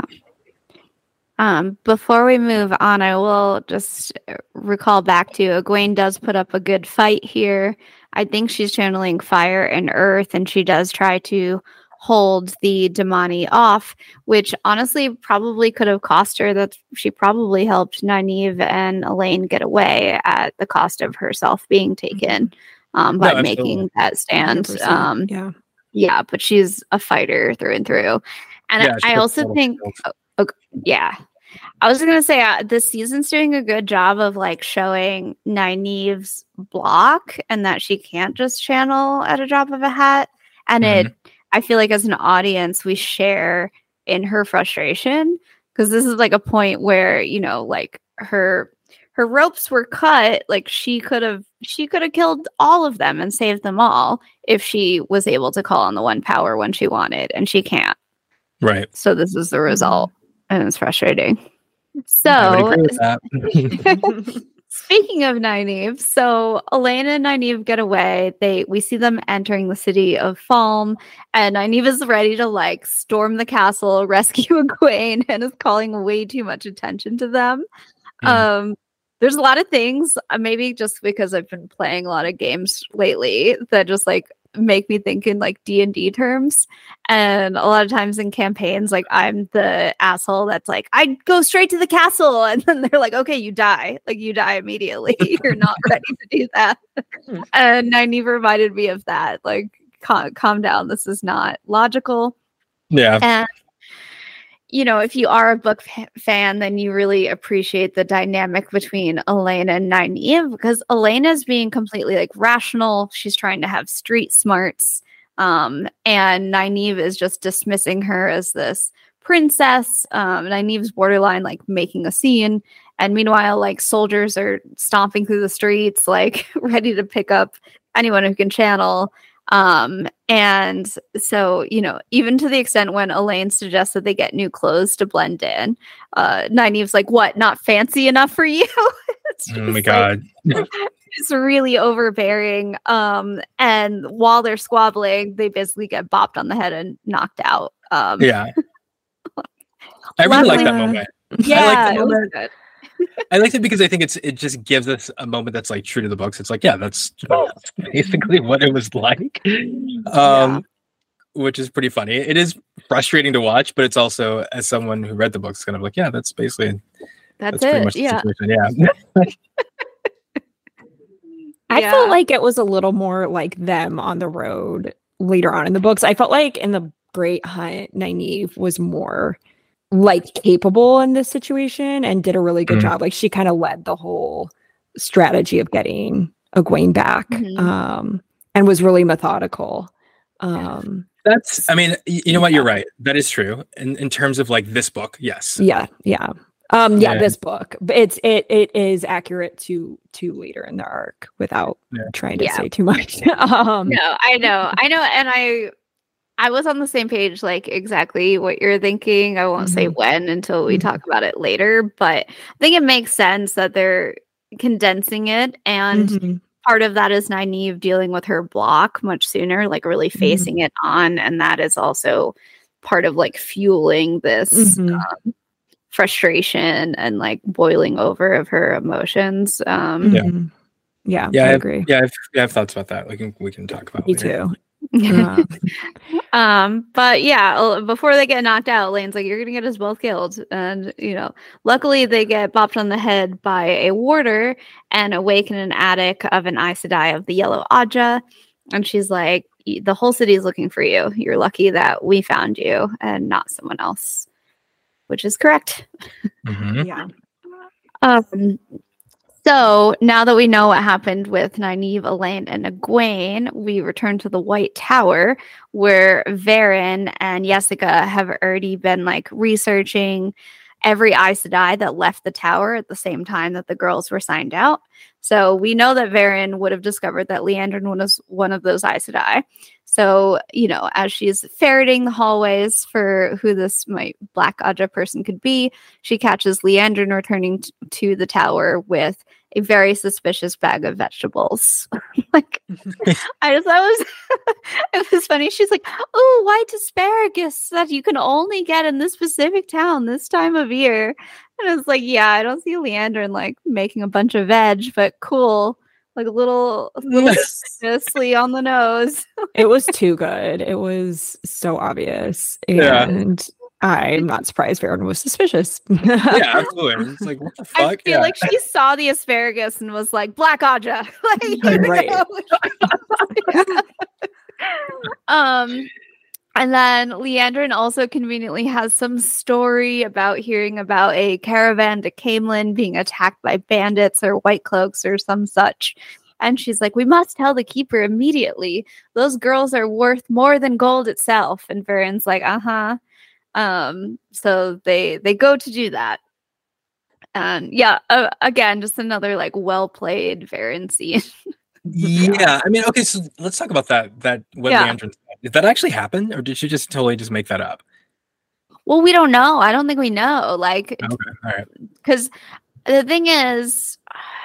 Um, before we move on, I will just recall back to Egwene does put up a good fight here. I think she's channeling fire and earth, and she does try to hold the Damani off, which honestly probably could have cost her. That she probably helped Nynaeve and Elaine get away at the cost of herself being taken um, by No, making absolutely. that stand. one hundred percent. Um, Yeah. yeah, but she's a fighter through and through. And Yeah, she I took also total think, skills. oh, okay, yeah, I was gonna say uh, this season's doing a good job of like showing Nynaeve's block and that she can't just channel at a drop of a hat. And Mhm. it, I feel like as an audience, we share in her frustration because this is like a point where you know, like her her ropes were cut. Like she could have she could have killed all of them and saved them all if she was able to call on the one power when she wanted, and she can't. Right. So this is the result, and it's frustrating. I would So, agree with that. speaking of Nynaeve, so Elaine and Nynaeve get away. They we see them entering the city of Falm, and Nynaeve is ready to like storm the castle, rescue Egwene, and is calling way too much attention to them. Mm. Um, there's a lot of things, uh, maybe just because I've been playing a lot of games lately that just like make me think in like D and D terms. And a lot of times in campaigns, like I'm the asshole that's like, I go straight to the castle, and then they're like, okay, you die, like you die immediately. You're not ready to do that. And Nynaeve reminded me of that, like cal- calm down, this is not logical. Yeah. And you know, if you are a book f- fan, then you really appreciate the dynamic between Elaine and Nynaeve, because Elaine is being completely like rational. She's trying to have street smarts. Um, and Nynaeve is just dismissing her as this princess. Um, Nynaeve's borderline like making a scene. And meanwhile, like soldiers are stomping through the streets, like ready to pick up anyone who can channel. Um, and so, you know, even to the extent when Elaine suggests that they get new clothes to blend in, uh, Nynaeve's like, what, not fancy enough for you? It's Oh my just, god. like, it's really overbearing. Um, and while they're squabbling, they basically get bopped on the head and knocked out. Um, Yeah. I really like that Luckily- moment. yeah, I like the it was moment. good. I liked it because I think it's it just gives us a moment that's like true to the books. It's like, yeah, that's basically what it was like. Um which is pretty funny. It is frustrating to watch, but it's also, as someone who read the books, kind of like, yeah, that's basically That's, that's pretty it. much the Yeah. situation. Yeah. I Yeah. felt like it was a little more like them on the road later on in the books. I felt like in the Great Hunt, Nynaeve was more like capable in this situation and did a really good Mhm. job. Like she kind of led the whole strategy of getting Egwene back, Mhm. um, and was really methodical. Um, That's I mean, y- you know what, you're right. That is true. In in terms of like this book, yes. yeah, yeah. Um, yeah, Yeah. this book, but it's it it is accurate to to later in the arc without Yeah. trying to Yeah. say too much. um, No, I know. I know. And I I was on the same page, like exactly what you're thinking. I won't say Mhm. when until we Mhm. talk about it later, but I think it makes sense that they're condensing it. And mhm. part of that is Nynaeve dealing with her block much sooner, like really Mhm. facing it on. And that is also part of like fueling this Mhm. um, frustration and like boiling over of her emotions. Um, Yeah. Mhm. Yeah, Yeah, I I have, agree. yeah, I've, yeah, I have thoughts about that. We can we can talk about Me later. too. Um, um but yeah, uh, before they get knocked out, Lane's like, you're gonna get us both killed. And you know, luckily they get bopped on the head by a warder and awake in an attic of an Aes Sedai of the Yellow Aja. And she's like, the whole city is looking for you. You're lucky that we found you and not someone else, which is correct. Mhm. yeah. Um, so now that we know what happened with Nynaeve, Elaine, and Egwene, we return to the White Tower, where Varen and Jessica have already been like researching every Aes Sedai that left the tower at the same time that the girls were signed out. So we know that Varen would have discovered that Leandrin was one of those Aes Sedai. So, you know, as she's ferreting the hallways for who this might Black Aja person could be, she catches Liandrin returning t- to the tower with a very suspicious bag of vegetables. Like, I just thought it was, it was funny. She's like, oh, white asparagus that you can only get in this specific town this time of year. And I was like, yeah, I don't see Liandrin like making a bunch of veg, but cool. Like a little, little suspiciously on the nose. It was too good. It was so obvious. Yeah. And I'm not surprised Varen was suspicious. Yeah, absolutely. It's like, what the fuck? I feel yeah. like she saw the asparagus and was like, Black Aja. Like, Right. um, and then Liandrin also conveniently has some story about hearing about a caravan to Camelin being attacked by bandits or white cloaks or some such. And she's like, we must tell the keeper immediately. Those girls are worth more than gold itself. And Varen's like, uh-huh. Um, so they they go to do that. And yeah, uh, again, just another like well-played Varen scene. Yeah, I mean, okay, so let's talk about that. That what Yeah. Liandrin said. Did that actually happen, or did she just totally just make that up? Well, we don't know. I don't think we know. Like, Okay, all right. because the thing is,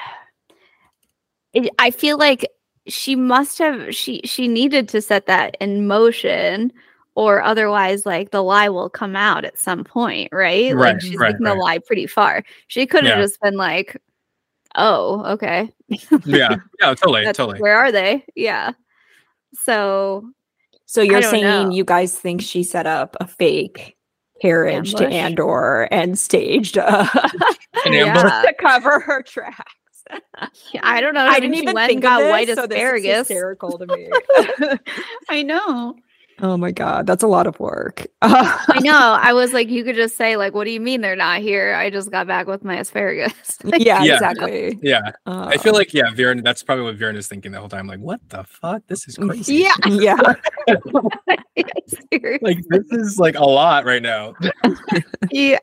it, I feel like she must have she she needed to set that in motion, or otherwise, like the lie will come out at some point, right? Right, Like she's right, taking right. the lie pretty far. She could have Yeah. just been like, "Oh, okay, Yeah, yeah, totally, That's- totally. where are they?" Yeah. So So you're don't saying know. you guys think she set up a fake carriage to Ambush? Andor and staged uh, An Yeah. ambush? to cover her tracks? I don't know. I think didn't she even went think and got of this, white so this is asparagus. hysterical to me. I know. Oh my god, that's a lot of work. I know. I was like, you could just say, like, what do you mean they're not here? I just got back with my asparagus. yeah, Yeah. exactly. Yeah, Uh, I feel like yeah, Viren. That's probably what Viren is thinking the whole time. Like, what the fuck? This is crazy. Yeah. yeah. Seriously. Like this is like a lot right now. Yeah.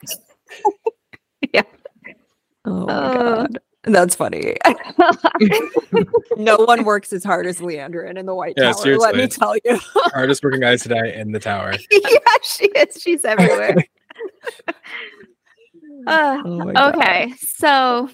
Oh my Uh. god. That's funny. No one works as hard as Liandrin in the White Yeah, Tower, let me seriously. tell you. Hardest working guys today in the tower. Yeah, she is. She's everywhere. Uh, Oh my god. okay. So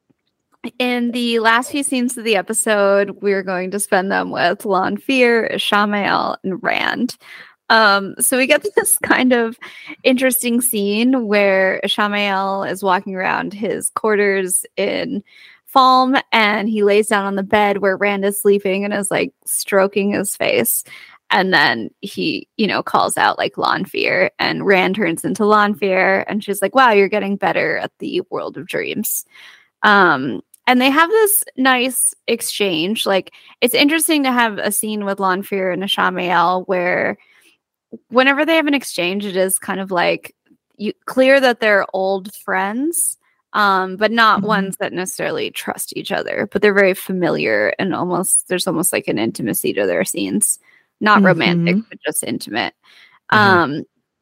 in the last few scenes of the episode, we're going to spend them with Lanfear, Ishamael, and Rand. Um, so we get this kind of interesting scene where Ishamael is walking around his quarters in Falm, and he lays down on the bed where Rand is sleeping and is like stroking his face. And then he, you know, calls out like Lanfear, and Rand turns into Lanfear, and she's like, wow, you're getting better at the World of Dreams. Um, and they have this nice exchange. Like, it's interesting to have a scene with Lanfear and Ishamael where whenever they have an exchange, it is kind of like you clear that they're old friends, um, but not Mhm. ones that necessarily trust each other, but they're very familiar, and almost there's almost like an intimacy to their scenes. Not romantic, but just intimate. Mhm. Um,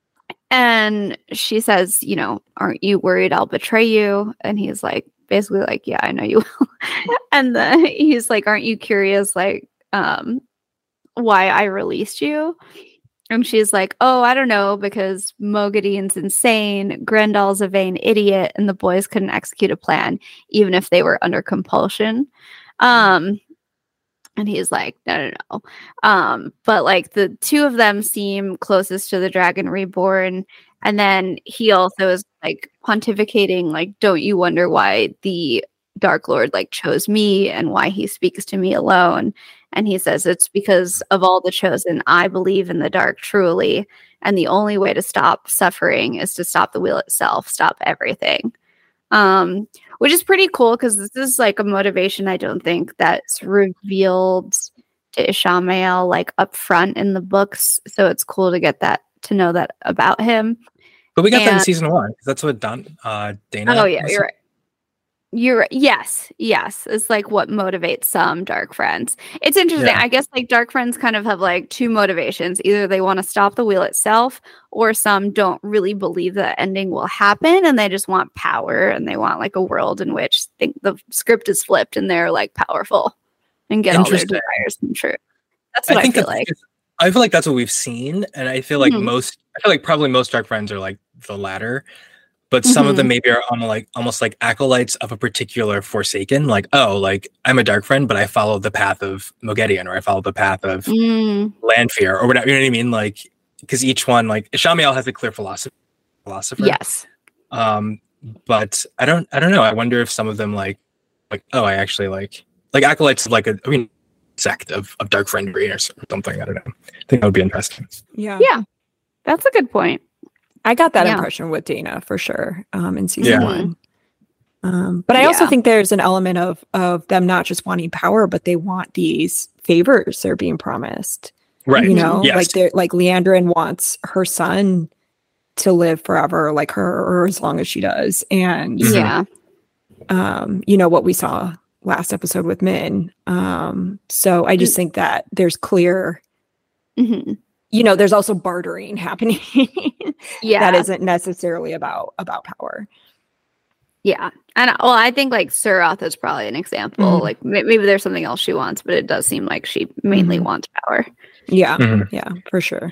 and she says, you know, aren't you worried I'll betray you? And he's like, basically like, yeah, I know you will. And then he's like, aren't you curious, like, um, why I released you? And she's like, oh, I don't know, because Moghedine's insane, Grendal's a vain idiot, and the boys couldn't execute a plan, even if they were under compulsion. Um, and he's like, no, no, no. Um, but like the two of them seem closest to the Dragon Reborn. And then he also is like pontificating, like, don't you wonder why the Dark Lord like chose me and why he speaks to me alone? And he says it's because of all the chosen, I believe in the dark truly. And the only way to stop suffering is to stop the wheel itself, stop everything. Um, which is pretty cool because this is like a motivation I don't think that's revealed to Ishamael like up front in the books. So it's cool to get that, to know that about him. But we got that in And- season one. 'Cause that's what Don, uh, Dana. Oh yeah, was- you're right. You're right. Yes, yes. It's like what motivates some dark friends. It's interesting. Yeah. I guess like dark friends kind of have like two motivations. Either they want to stop the wheel itself, or some don't really believe that ending will happen and they just want power and they want like a world in which think the script is flipped and they're like powerful and get all their Interesting. desires come true. That's what I, think feel that's- like. I feel like that's what we've seen, and I feel like Mhm. most, I feel like probably most dark friends are like the latter, but some of them maybe are on like almost like acolytes of a particular Forsaken. Like, oh, like I'm a dark friend, but I follow the path of Moghedien, or I follow the path of Mm, Lanfear, or whatever. You know what I mean? Like, because each one, like Ishamael has a clear philosophy, philosopher. yes. Um, but I don't, I don't know. I wonder if some of them like, like, oh, I actually like, like acolytes of like a, I mean, sect of, of dark friendry or something. I don't know. I think that would be interesting. Yeah. Yeah. That's a good point. I got that Yeah. impression with Dana for sure um, in season Yeah. one. Um, but I also Yeah. think there's an element of of them not just wanting power, but they want these favors they're being promised. Right. You know, Yes. like they're like Leandrin wants her son to live forever, like her, or as long as she does. And Mhm. Yeah. um, you know, what we saw last episode with Min. Um, so I just think that there's clear, hmm you know, there's also bartering happening Yeah. that isn't necessarily about about power. Yeah. And well, I think like Suroth is probably an example. Mhm. Like may- maybe there's something else she wants, but it does seem like she mainly Mhm. wants power. Yeah, Mhm. yeah, for sure.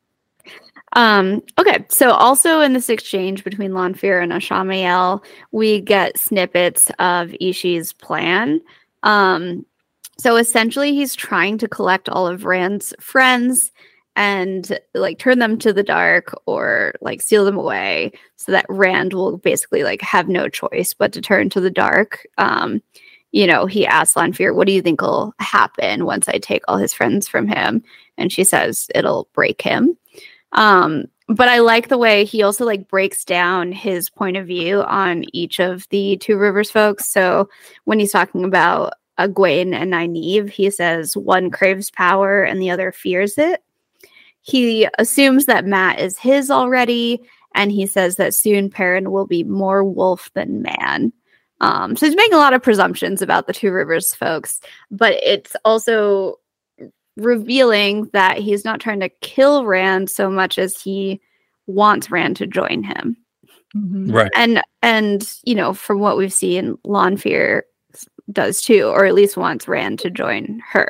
Um, okay, so also in this exchange between Lanfear and Ashamael, we get snippets of Ishi's plan. Um, so essentially he's trying to collect all of Rand's friends and like turn them to the dark or like seal them away so that Rand will basically like have no choice but to turn to the dark. Um, you know, he asks Lanfear, what do you think will happen once I take all his friends from him? And she says it'll break him. Um, but I like the way he also like breaks down his point of view on each of the Two Rivers folks. So when he's talking about Egwene and Nynaeve, he says one craves power and the other fears it. He assumes that Mat is his already, and he says that soon Perrin will be more wolf than man. Um, so he's making a lot of presumptions about the Two Rivers folks, but it's also revealing that he's not trying to kill Rand so much as he wants Rand to join him. Mhm. Right. And and you know, from what we've seen, Lanfear does too, or at least wants Rand to join her,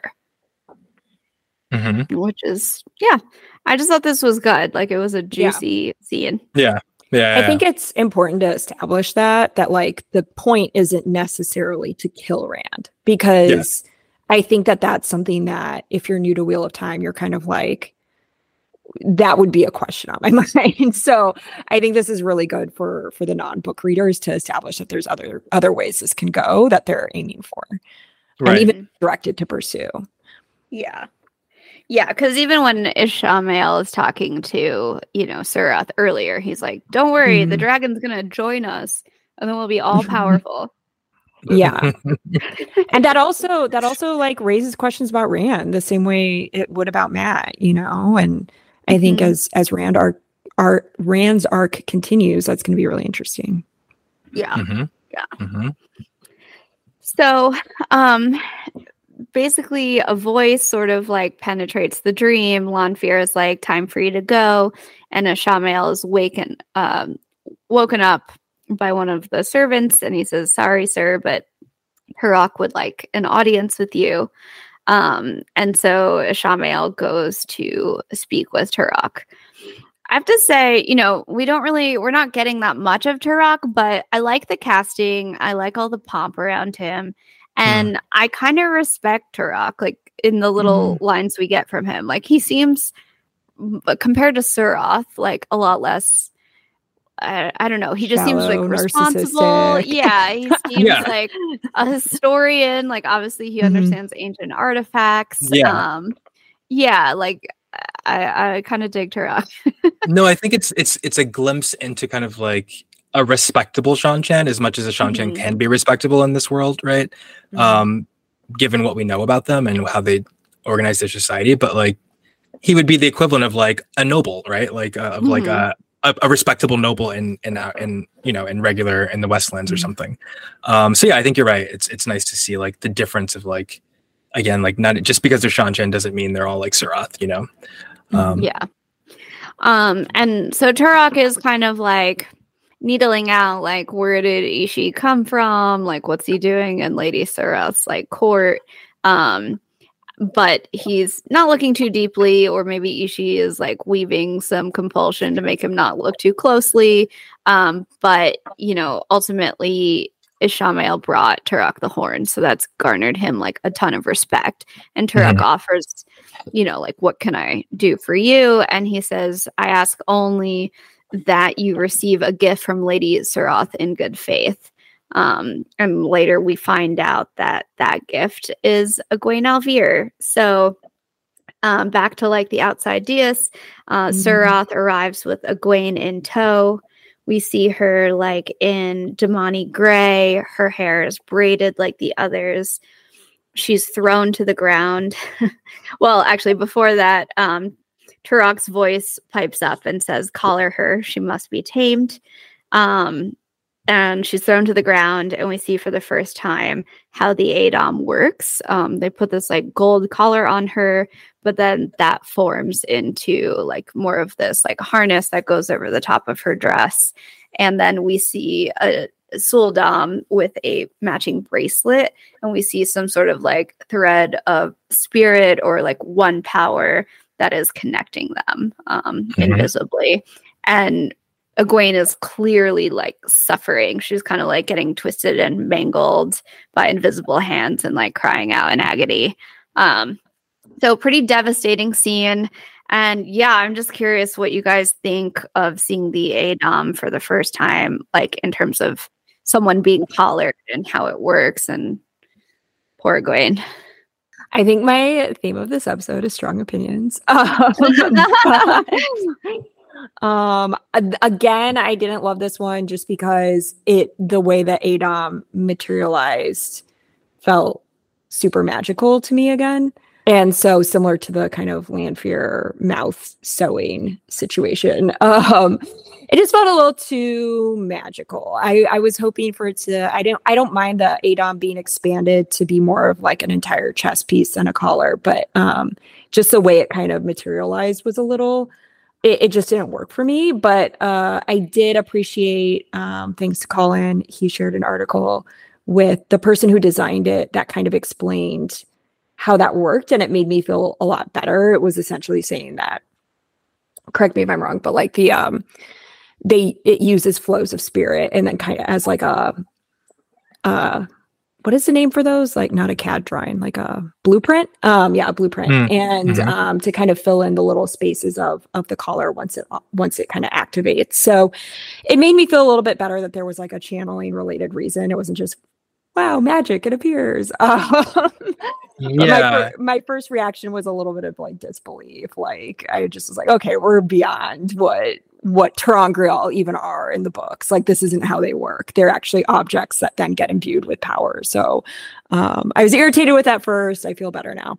hmm which is yeah. I just thought this was good. Like it was a juicy scene. Yeah. Yeah. I think it's important to establish that that like the point isn't necessarily to kill Rand, because I think that that's something that if you're new to Wheel of Time, you're kind of like, that would be a question on my mind. So I think this is really good for for the non-book readers to establish that there's other other ways this can go that they're aiming for, right. and even directed to pursue. Yeah. Yeah, because even when Ishamael is talking to, you know, Suroth earlier, he's like, don't worry, the Mhm. dragon's going to join us and then we'll be all powerful. Yeah. And that also that also like raises questions about Rand the same way it would about Mat, you know. And I think Mhm. as as Rand arc our Rand's arc continues, that's going to be really interesting. Yeah. hmm Yeah. hmm So, um, basically, a voice sort of like penetrates the dream. Lanfear is like, time for you to go. And Ishamael is waken, um, woken up by one of the servants. And he says, sorry, sir, but Turok would like an audience with you. Um, and so Ishamael goes to speak with Turok. I have to say, you know, we don't really, we're not getting that much of Turok, but I like the casting. I like all the pomp around him. And I kind of respect Turok, like in the little lines we get from him. Like he seems, m- compared to Suroth, like a lot less, I, I don't know. He just seems like Shallow, responsible. narcissistic. Yeah, he seems Yeah. like a historian. Like obviously he Mhm. understands ancient artifacts. Yeah. Um, yeah, like I, I kind of dig Turok. No, I think it's it's it's a glimpse into kind of like a respectable Shan-Chan, as much as a Shan-Chan Mhm. can be respectable in this world, right? Mhm. Um, given what we know about them and how they organize their society, but like he would be the equivalent of like a noble, right? Like uh, of like Mhm. a, a a respectable noble in in uh, in you know in regular in the Westlands or Mhm. something. Um, so yeah, I think you're right. It's it's nice to see like the difference of like again like not just because they're Shan-Chan doesn't mean they're all like Suroth, you know. Um, Yeah. Um, and so Turok is kind of like needling out, like, where did Ishi come from? Like, what's he doing in Lady Suroth's like court? Um, but he's not looking too deeply, or maybe Ishii is like weaving some compulsion to make him not look too closely. Um, but, you know, ultimately, Ishamael brought Turok the horn, so that's garnered him like a ton of respect. And Turok mm-hmm. offers, you know, like, what can I do for you? And he says, I ask only that you receive a gift from Lady Suroth in good faith. Um, and later we find out that that gift is Egwene al'Vere. So um, back to like the outside dais, uh, mm-hmm. Suroth arrives with Egwene in tow. We see her like in Damani gray. Her hair is braided like the others. She's thrown to the ground. Well, actually, before that, um, Turok's voice pipes up and says, collar her. She must be tamed. Um, and she's thrown to the ground. And we see for the first time how the Adom works. Um, they put this like gold collar on her, but then that forms into like more of this like harness that goes over the top of her dress. And then we see a Sul'dam with a matching bracelet, and we see some sort of like thread of spirit or like one power that is connecting them um, mm-hmm. invisibly. And Egwene is clearly like suffering. She's kind of like getting twisted and mangled by invisible hands and like crying out in agony. Um, so pretty devastating scene. And yeah, I'm just curious what you guys think of seeing the Adom for the first time, like in terms of someone being collared and how it works. And poor Egwene. I think my theme of this episode is strong opinions. Um, um again, I didn't love this one just because it the way that Adom materialized felt super magical to me again. And so similar to the kind of Lanfear mouth sewing situation. Um it just felt a little too magical. I, I was hoping for it to I don't I don't mind the Adom being expanded to be more of like an entire chest piece and a collar, but um just the way it kind of materialized was a little It, it just didn't work for me, but uh, I did appreciate, um, thanks to Colin, he shared an article with the person who designed it that kind of explained how that worked, and it made me feel a lot better. It was essentially saying that, correct me if I'm wrong, but like the, um, they, it uses flows of spirit and then kind of as like a, uh, what is the name for those? Like not a C A D drawing, like a blueprint. Um, yeah, a blueprint, mm. and mm-hmm. um, to kind of fill in the little spaces of of the collar once it once it kind of activates. So it made me feel a little bit better that there was like a channeling related reason. It wasn't just wow, magic, it appears. Um, yeah. My, my first reaction was a little bit of like disbelief. Like I just was like, okay, we're beyond what. what ter'angreal even are in the books. Like this isn't how they work. They're actually objects that then get imbued with power. So um, I was irritated with that first. I feel better now.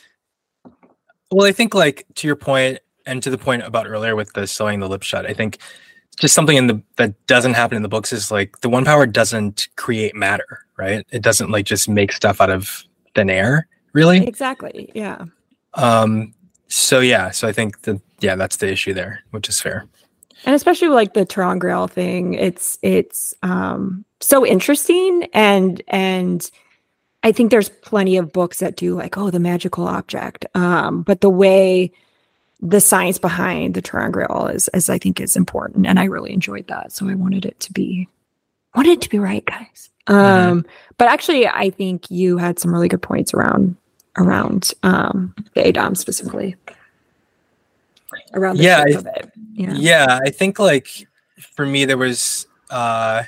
Well, I think like to your point and to the point about earlier with the sewing the lip shut, I think just something in the that doesn't happen in the books is like the one power doesn't create matter, right? It doesn't like just make stuff out of thin air, really. Exactly. Yeah. Um. So yeah. So I think that yeah, that's the issue there, which is fair. And especially like the ter'angreal thing, it's it's um, so interesting, and and I think there's plenty of books that do like, oh, the magical object, um, but the way the science behind the ter'angreal is, is I think is important, and I really enjoyed that. So I wanted it to be wanted it to be right, guys. Um, mm-hmm. But actually, I think you had some really good points around around um, the Adom specifically. Around the yeah, shape I, of it. Yeah. yeah, I think like for me there was uh,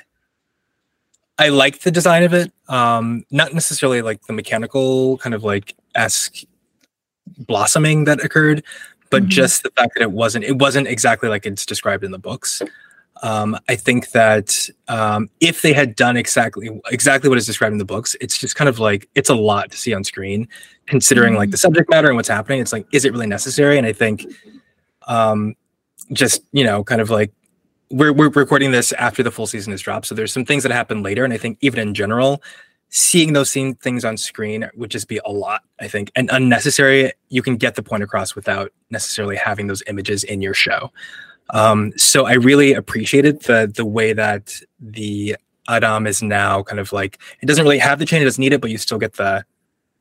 I liked the design of it, um, not necessarily like the mechanical kind of like esque blossoming that occurred, but mm-hmm. just the fact that it wasn't it wasn't exactly like it's described in the books. Um, I think that um, if they had done exactly exactly what is described in the books, it's just kind of like it's a lot to see on screen, considering mm-hmm. like the subject matter and what's happening. It's like, is it really necessary? And I think. Um, just, you know, kind of like we're, we're recording this after the full season is dropped. So there's some things that happen later. And I think even in general, seeing those same things on screen would just be a lot, I think, and unnecessary. You can get the point across without necessarily having those images in your show. Um, so I really appreciated the, the way that the Adom is now kind of like, it doesn't really have the chain, it doesn't need it, but you still get the,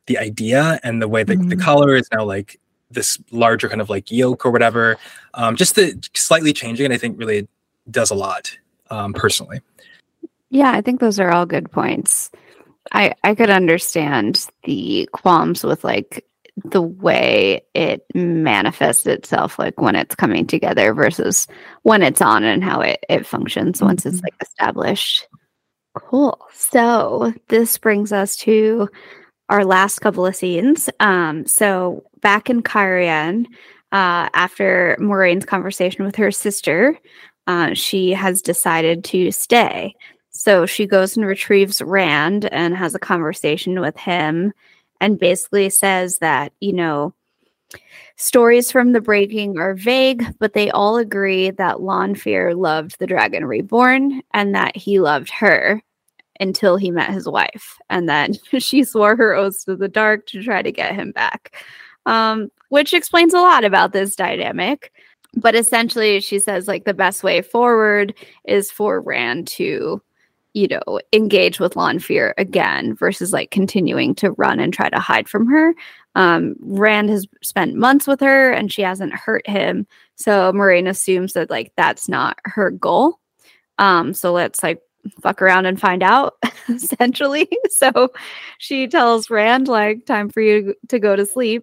the idea and the way that Mhm. the color is now like this larger kind of like yolk or whatever. Um, just the slightly changing, and I think really does a lot um, personally. Yeah, I think those are all good points. I I could understand the qualms with like the way it manifests itself, like when it's coming together versus when it's on, and how it, it functions once it's Mhm. like established. Cool. So this brings us to our last couple of scenes. Um, so back in Kyrian, uh, after Moraine's conversation with her sister, uh, she has decided to stay. So she goes and retrieves Rand and has a conversation with him, and basically says that, you know, stories from the breaking are vague, but they all agree that Lanfear loved the Dragon Reborn and that he loved her until he met his wife. And then she swore her oaths to the dark to try to get him back, um, which explains a lot about this dynamic. But essentially, she says, like, the best way forward is for Rand to, you know, engage with Lanfear again versus, like, continuing to run and try to hide from her. Um, Rand has spent months with her and she hasn't hurt him. So Moiraine assumes that, like, that's not her goal. Um, so let's, like, fuck around and find out, essentially. So she tells Rand, like, time for you to go to sleep.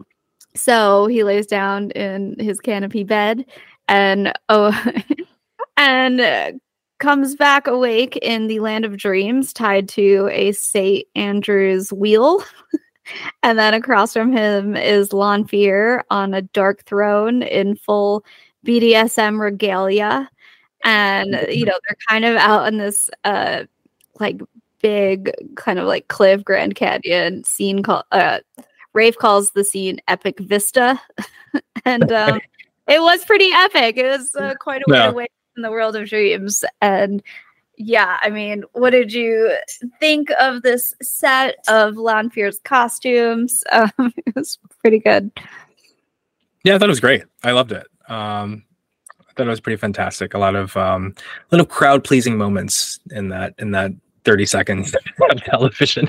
So he lays down in his canopy bed and oh and uh, comes back awake in the land of dreams, tied to a Saint Andrew's wheel. And then across from him is Lanfear on a dark throne in full B D S M regalia. And, you know, they're kind of out in this, uh, like, big kind of like cliff Grand Canyon scene called, uh, Rafe calls the scene Epic Vista. And um, it was pretty epic. It was uh, quite a way Yeah. away from the world of dreams. And yeah, I mean, what did you think of this set of Lanfear's costumes? Um, it was pretty good. Yeah, I thought it was great. I loved it. Um, I thought it was pretty fantastic. A lot of um, little crowd pleasing moments in that in that thirty seconds of television.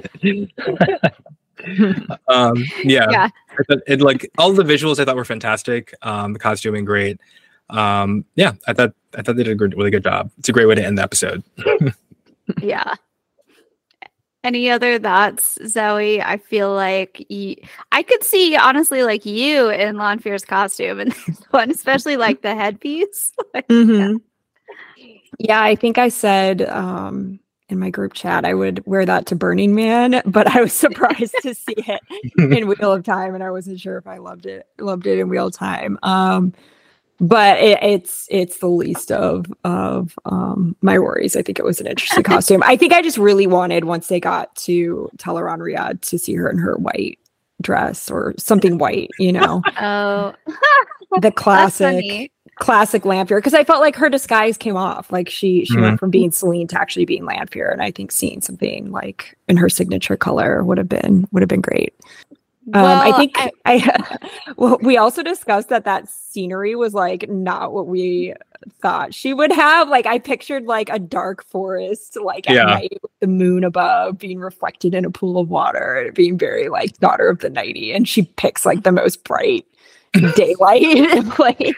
um, yeah, Yeah. I thought it like all the visuals I thought were fantastic. Um, the costuming great. Um, yeah, I thought I thought they did a good, really good job. It's a great way to end the episode. Yeah. Any other thoughts, Zoe? I feel like you, I could see honestly like you in Lanfear's costume in this one, especially like the headpiece. Like, Mhm. Yeah, I think I said um, in my group chat I would wear that to Burning Man, but I was surprised to see it in Wheel of Time, and I wasn't sure if I loved it loved it in Wheel of Time. Um, but it, it's it's the least of of um, my worries. I think it was an interesting costume. I think I just really wanted, once they got to Teleron Riyadh, to see her in her white dress or something white, you know, oh, the that's classic funny. classic Lanfear, because I felt like her disguise came off. Like she she Mhm. went from being Celine to actually being Lanfear, and I think seeing something like in her signature color would have been would have been great. Um, I Well, think I- I, well, we also discussed that that scenery was like not what we thought she would have. Like I pictured like a dark forest, like at Yeah. night with the moon above being reflected in a pool of water, and it being very like Daughter of the Nighty. And she picks like the most bright daylight. Like,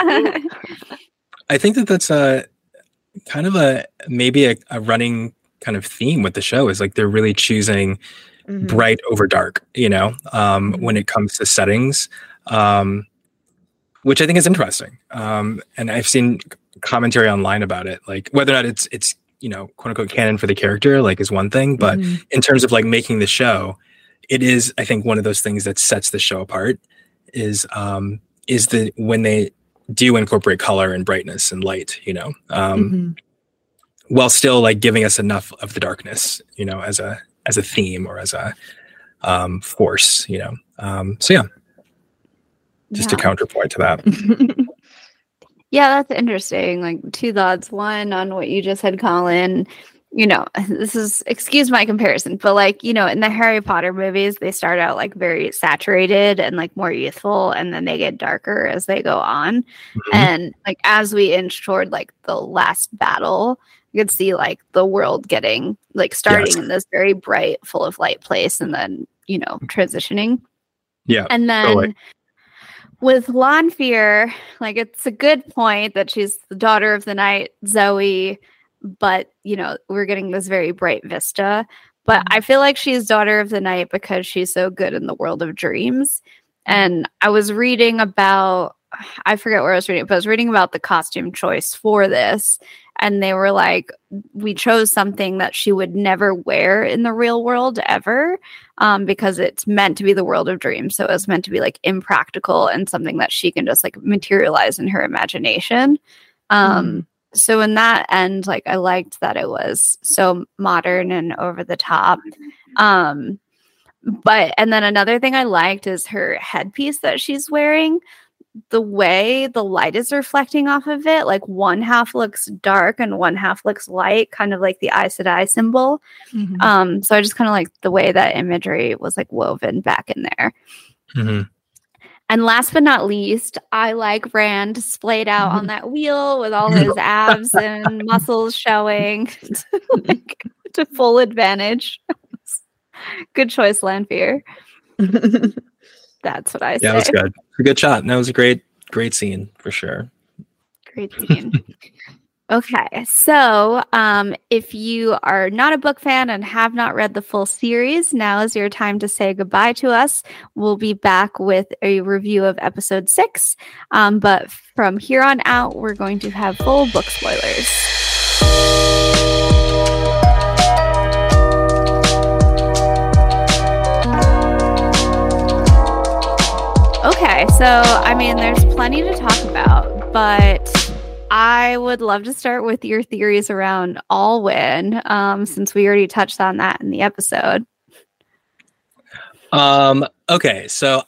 I think that that's a kind of a maybe a, a running kind of theme with the show is like they're really choosing mhm. bright over dark, you know, um, Mhm. when it comes to settings, um, which I think is interesting. Um, and I've seen commentary online about it, like whether or not it's it's you know quote unquote canon for the character, like is one thing, but Mhm. in terms of like making the show, it is I think one of those things that sets the show apart is um, is the when they do incorporate color and brightness and light, you know, um, Mhm. while still like giving us enough of the darkness, you know, as a as a theme or as a um, force, you know. Um, so yeah, just yeah. a counterpoint to that. Yeah, that's interesting. Like two thoughts. One on what you just said, Colin. You know, this is excuse my comparison, but like, you know, in the Harry Potter movies, they start out like very saturated and like more youthful, and then they get darker as they go on. Mhm. And like as we inch toward like the last battle, you could see like the world getting like starting Yes. in this very bright, full of light place, and then you know, transitioning. Yeah. And then totally. with Lanfear, like it's a good point that she's the daughter of the night, Zoe, but you know, we're getting this very bright vista. But I feel like she's daughter of the night because she's so good in the world of dreams. And I was reading about, I forget where I was reading, but I was reading about the costume choice for this. And they were like, we chose something that she would never wear in the real world ever, um, because it's meant to be the world of dreams. So it's meant to be like impractical and something that she can just like materialize in her imagination. Um, mm. So in that end, like I liked that it was so modern and over the top. Um, but, and then another thing I liked is her headpiece that she's wearing. The way the light is reflecting off of it, like one half looks dark and one half looks light, kind of like the Aes Sedai symbol. Mm-hmm. Um, so I just kind of like the way that imagery was like woven back in there. Mm-hmm. And last but not least, I like Rand splayed out mm-hmm. on that wheel with all his abs and muscles showing like, to full advantage. Good choice, Lanfear. That's what I say. Yeah, that was good. A good shot. That was a great, great scene for sure. Great scene. Okay, so um, if you are not a book fan and have not read the full series, now is your time to say goodbye to us. We'll be back with a review of episode six. Um, but from here on out, we're going to have full book spoilers. Okay, so I mean, there's plenty to talk about, but I would love to start with your theories around Alwyn, um, since we already touched on that in the episode. Um. Okay, so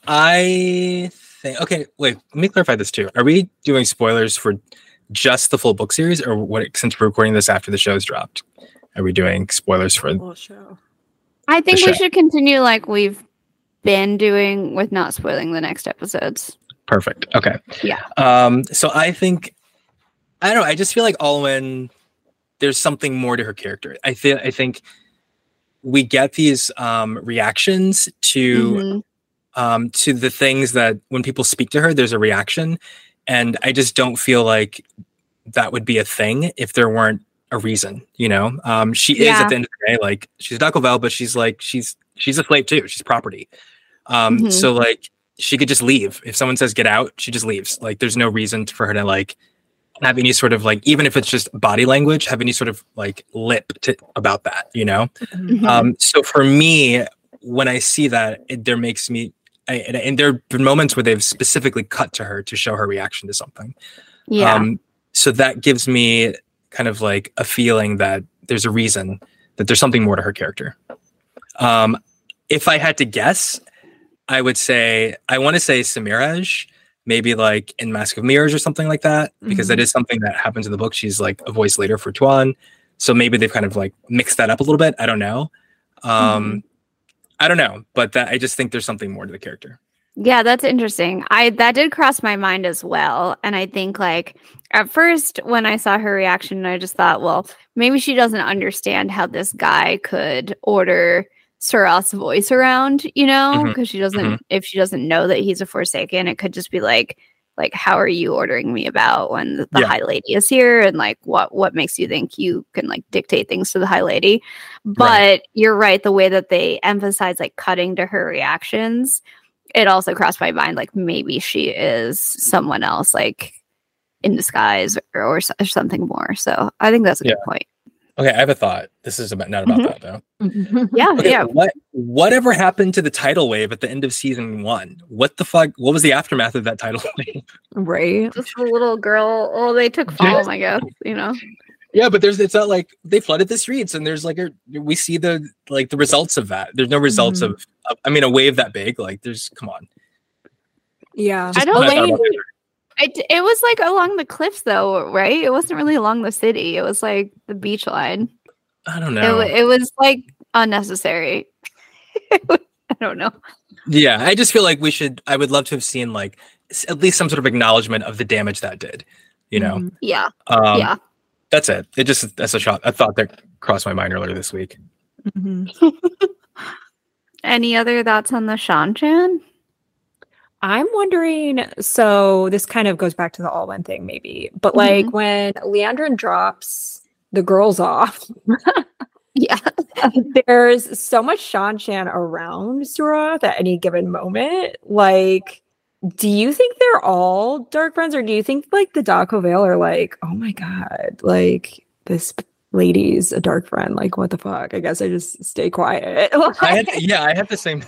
I think. Okay, wait. Let me clarify this too. Are we doing spoilers for just the full book series, or what? Since we're recording this after the show's dropped, are we doing spoilers for the whole show? I think the we show? should continue like we've been doing with not spoiling the next episodes. Perfect. Okay. Yeah. Um, so I think, I don't know, I just feel like Alwyn, there's something more to her character. I feel, I think we get these um, reactions to, mm-hmm. um, to the things that when people speak to her, there's a reaction. And I just don't feel like that would be a thing if there weren't a reason, you know? Um, she yeah. is at the end of the day, like she's Duckelvel, but she's like, she's, she's a slave too. She's property. Um, mm-hmm. So like she could just leave. If someone says get out, she just leaves. Like there's no reason for her to like have any sort of like, even if it's just body language, have any sort of like lip to, about that, you know? Mm-hmm. Um, so for me, when I see that, it there makes me, I, and, and there have been moments where they've specifically cut to her to show her reaction to something. Yeah. Um, so that gives me kind of like a feeling that there's a reason that there's something more to her character. Um, if I had to guess, I would say, I want to say Semirhage, maybe like in Mask of Mirrors or something like that, because mm-hmm. that is something that happens in the book. She's like a voice later for Tuan. So maybe they've kind of like mixed that up a little bit. I don't know. Um, mm-hmm. I don't know, but that I just think there's something more to the character. Yeah, that's interesting. I that did cross my mind as well. And I think like at first when I saw her reaction, I just thought, well, maybe she doesn't understand how this guy could order Surrath's voice around, you know, because mm-hmm. she doesn't, mm-hmm. if she doesn't know that he's a Forsaken, it could just be like, like, how are you ordering me about when the, the yeah. High Lady is here? And like, what, what makes you think you can like dictate things to the High Lady? But right. you're right. The way that they emphasize like cutting to her reactions, it also crossed my mind, like maybe she is someone else, like in disguise or, or, or something more. So I think that's a yeah. good point. Okay, I have a thought. This is about not about mm-hmm. that though. yeah, okay, yeah. What whatever happened to the tidal wave at the end of season one? What the fuck? What was the aftermath of that tidal wave? Right. Just a little girl. Oh, they took fall, I guess. You know. Yeah, but there's it's not like they flooded the streets, and there's like a we see the like the results of that. There's no results mm-hmm. of, of. I mean, a wave that big, like there's come on. Yeah, Just I don't think. It, it was like along the cliffs though, right? It wasn't really along the city. It was like the beach line. I don't know. It, it was like unnecessary. I don't know. Yeah, I just feel like we should, I would love to have seen like at least some sort of acknowledgement of the damage that did, you know? Mm-hmm. Yeah. Um, yeah. That's it. It just, that's a shot. I thought that crossed my mind earlier this week. Mm-hmm. Any other thoughts on the Shan-chan? I'm wondering, so this kind of goes back to the All One thing, maybe, but like Mm-hmm. when Leandrin drops the girls off, Yeah. there's so much Shan-chan around Suroth at any given moment. Like, do you think they're all dark friends, or do you think like the Dako Vale are like, oh my god, like this lady's a dark friend? Like, what the fuck? I guess I just stay quiet. I had, yeah, I had the same.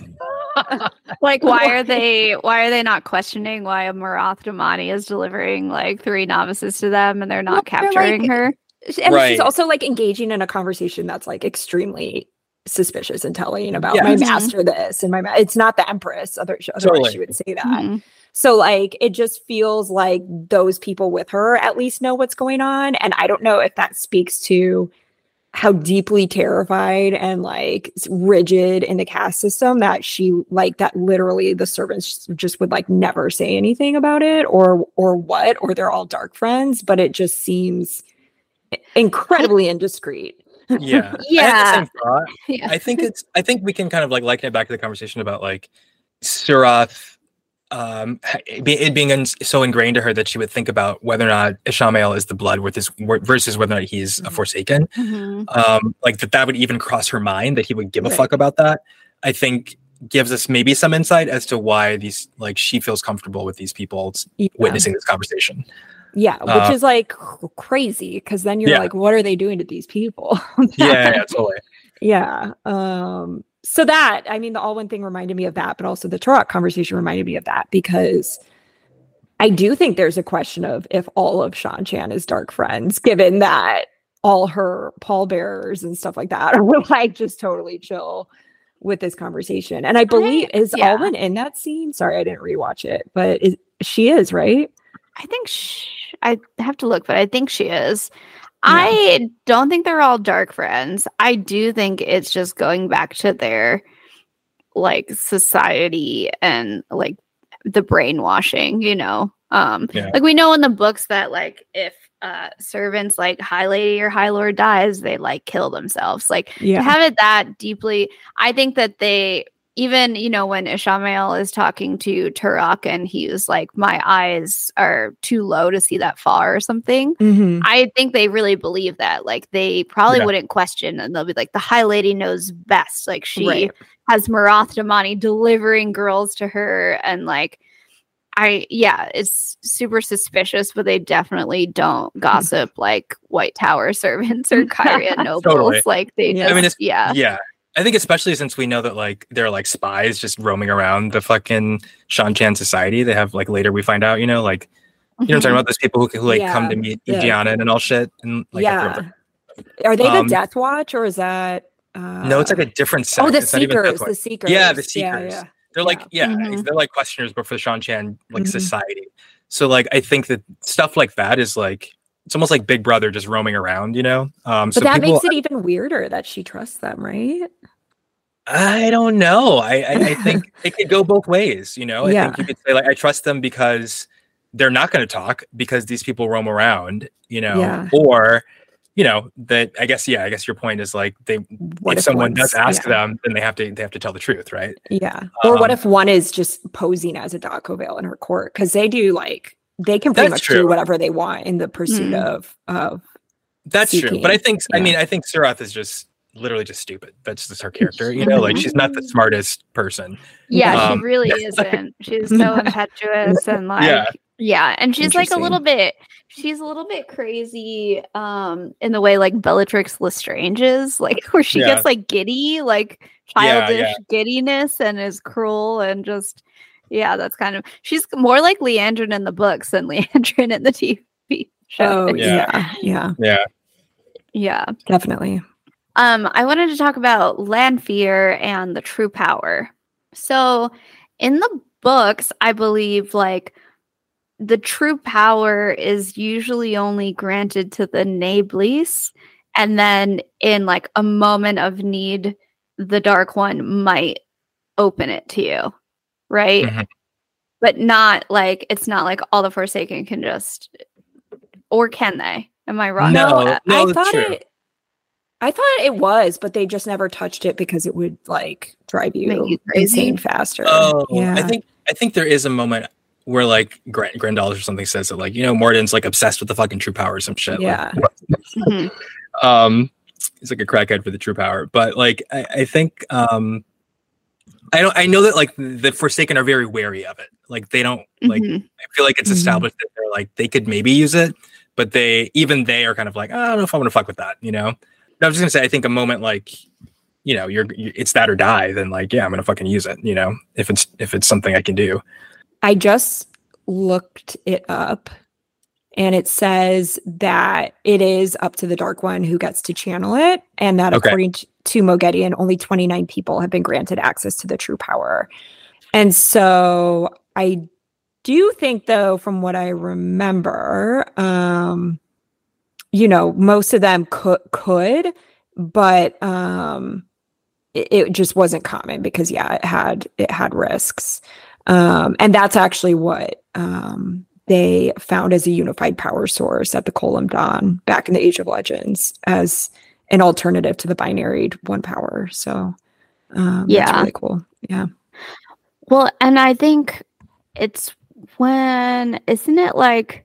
Like, why are they why are they not questioning why a Marath Damani is delivering like three novices to them and they're not Well, they're, capturing like- her? And Right. she's also like engaging in a conversation that's like extremely suspicious and telling about Yeah. my Mhm. master this and my ma- it's not the empress, other otherwise Totally. she would say that. Mhm. So like it just feels like those people with her at least know what's going on, and I don't know if that speaks to how deeply terrified and like s- rigid in the caste system that she like that literally the servants just would like never say anything about it, or or what, or they're all dark friends, but it just seems incredibly indiscreet. Yeah. I Yeah. had the same thought. Yeah. I think it's I think we can kind of like liken it back to the conversation about like Suroth um it be- it being in, so ingrained to her that she would think about whether or not Ishamael is the blood with this versus whether or not he's a Forsaken. Mhm. Um like that that would even cross her mind that he would give a Right. fuck about that. I think gives us maybe some insight as to why these like she feels comfortable with these people Yeah. witnessing this conversation. Yeah, which Uh, is like c- crazy because then you're Yeah. like, what are they doing to these people? Yeah, yeah, totally. Yeah. Um, so that, I mean, the All One thing reminded me of that, but also the Turok conversation reminded me of that because I do think there's a question of if all of Shan-chan is dark friends, given that all her pallbearers and stuff like that are like just totally chill with this conversation. And I believe, is yeah. Alwyn in that scene? Sorry, I didn't rewatch it, but is, she is, right? I think sh- I have to look, but I think she is. I don't think they're all dark friends. I do think it's just going back to their like society and like the brainwashing, you know. Um Yeah. like we know in the books that like if uh servants like High Lady or High Lord dies, they like kill themselves. Like Yeah. to have it that deeply, I think that they even, you know, when Ishamael is talking to Turok and he was like, my eyes are too low to see that far or something. Mhm. I think they really believe that. Like they probably Yeah. wouldn't question and they'll be like, the High Lady knows best. Like she Right. has Marath Damani delivering girls to her. And like, I, yeah, it's super suspicious, but they definitely don't gossip like White Tower servants or Kyrian nobles. Totally. Like they Yeah. just, I mean, it's, yeah. yeah. I think especially since we know that like they're like spies just roaming around the fucking Shan-chan society. They have like later we find out, you know, like you know what I'm talking about, those people who, who like come Yeah. to meet Yeah. Ijiana and all shit. And like have to- Yeah. Are they Um, the Death Watch or is that uh no, it's like a different set. Oh, the It's not even Seekers, Death Watch. the Seekers. Yeah, the Yeah, Seekers. yeah. They're like yeah, Mhm. they're like questioners, but for the Shan-chan like Mhm. society. So like I think that stuff like that is like it's almost like Big Brother just roaming around, you know. Um, But so that people, makes it even weirder that she trusts them, right? I don't know. I, I, I think it could go both ways. You know, I Yeah. think you could say like I trust them because they're not going to talk because these people roam around. You know, Yeah. or you know that I guess yeah. I guess your point is like they What if someone one's- does ask yeah. them, then they have to they have to tell the truth, right? Yeah. Or what Um, if one is just posing as a Dako Vale in her court? Because they do like they can pretty That's much true. do whatever they want in the pursuit Mm. of of That's true. seeking. But I think I Yeah. mean I think Suroth is just literally just stupid. That's just her character. You know, like she's not the smartest person. Yeah, Um, she really isn't. She's so impetuous and like Yeah. yeah, and she's like a Interesting. little bit she's a little bit crazy um in the way like Bellatrix Lestrange is, like where she Yeah. gets like giddy, like Yeah, childish yeah. giddiness and is cruel and just yeah, that's kind of she's more like Leandrin in the books than Leandrin in the T V show. Oh Yeah. yeah. yeah, Yeah. Yeah. definitely. Um, I wanted to talk about Lanfear and the true power. So, in the books, I believe like the true power is usually only granted to the Nablis, and then in like a moment of need, the Dark One might open it to you, right? Mhm. But not like it's not like all the Forsaken can just, or can they? Am I wrong? No. I- no, I that's thought true. it I thought it was, but they just never touched it because it would like drive you, you insane faster. Oh, yeah. I think I think there is a moment where like Grand Grandal or something says that like, you know, Moradin's like obsessed with the fucking true power or some shit. Yeah. Like, Mhm. um, he's like a crackhead for the true power. But like, I, I think um, I don't. I know that like the Forsaken are very wary of it. Like they don't like. Mhm. I feel like it's Mhm. established that they're like they could maybe use it, but they even they are kind of like, oh, I don't know if I want to fuck with that. You know. But I was just gonna say, I think a moment like, you know, you're it's that or die. Then like, yeah, I'm gonna fucking use it. You know, if it's if it's something I can do. I just looked it up, and it says that it is up to the Dark One who gets to channel it, and that Okay. according to, to Moghedien, only twenty-nine people have been granted access to the true power. And so I do think, though, from what I remember, um, you know, most of them could, could but um, it, it just wasn't common because, yeah, it had it had risks. Um, and that's actually what um, they found as a unified power source at the Colum Dawn back in the Age of Legends as an alternative to the binary one power. So um, Yeah. that's really cool. Yeah. Well, and I think it's when, isn't it like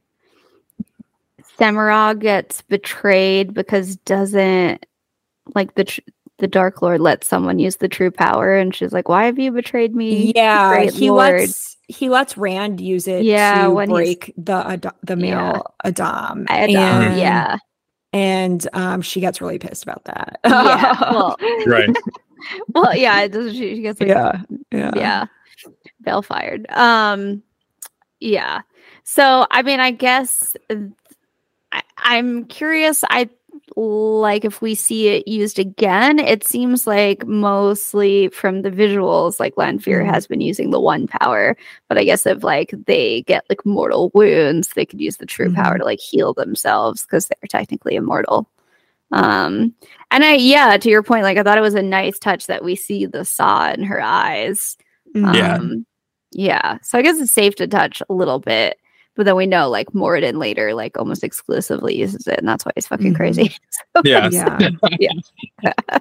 Semirog gets betrayed because doesn't like the tr- the Dark Lord let someone use the true power, and she's like, "Why have you betrayed me?" Yeah, great he Lord? lets he lets Rand use it Yeah, to when he's- break the Ad- the male Adam, Adam, and yeah, and um, she gets really pissed about that. yeah. Well, Right. well, yeah. It does. She, she gets like, yeah, yeah, yeah, bail fired. Um, yeah. So, I mean, I guess I, I'm curious. I like if we see it used again. It seems like mostly from the visuals, like Lanfear Mhm. has been using the one power. But I guess if like they get like mortal wounds, they could use the true power Mhm. to like heal themselves because they're technically immortal. Um, and I, yeah, to your point, like I thought it was a nice touch that we see the saw in her eyes. Mhm. Yeah. Um, yeah. So I guess it's safe to touch a little bit, but then we know like Moradin later, like almost exclusively uses it, and that's why he's fucking Mhm. crazy. So, Yeah. yeah.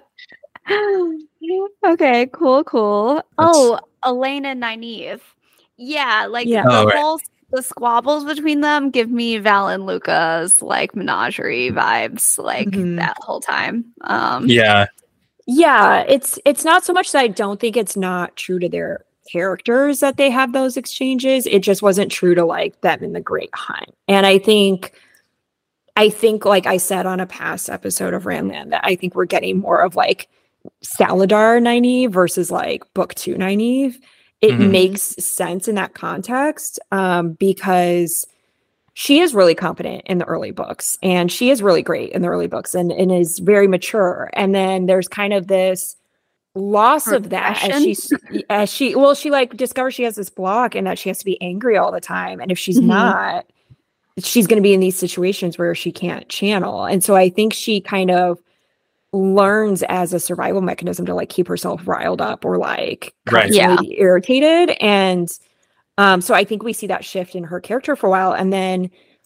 okay, cool, cool. Oh, Elena and Nynaeve. Yeah, like Yeah. the Oh, right. whole the squabbles between them give me Val and Luca's like menagerie vibes, like Mhm. that whole time. Um, Yeah. Yeah, it's it's not so much that I don't think it's not true to their characters that they have those exchanges. It just wasn't true to like them in the Great Hunt. And I think I think like I said on a past episode of Randland that I think we're getting more of like Saladar Nynaeve versus like book two Nynaeve. It Mhm. makes sense in that context um, because she is really competent in the early books and she is really great in the early books and, and is very mature. And then there's kind of this loss of that as Regression? she as she well she like discovers she has this block and that she has to be angry all the time, and if she's Mhm. not, she's going to be in these situations where she can't channel. And so I think she kind of learns as a survival mechanism to like keep herself riled up or like Right. constantly be irritated. And um so I think we see that shift in her character for a while, and then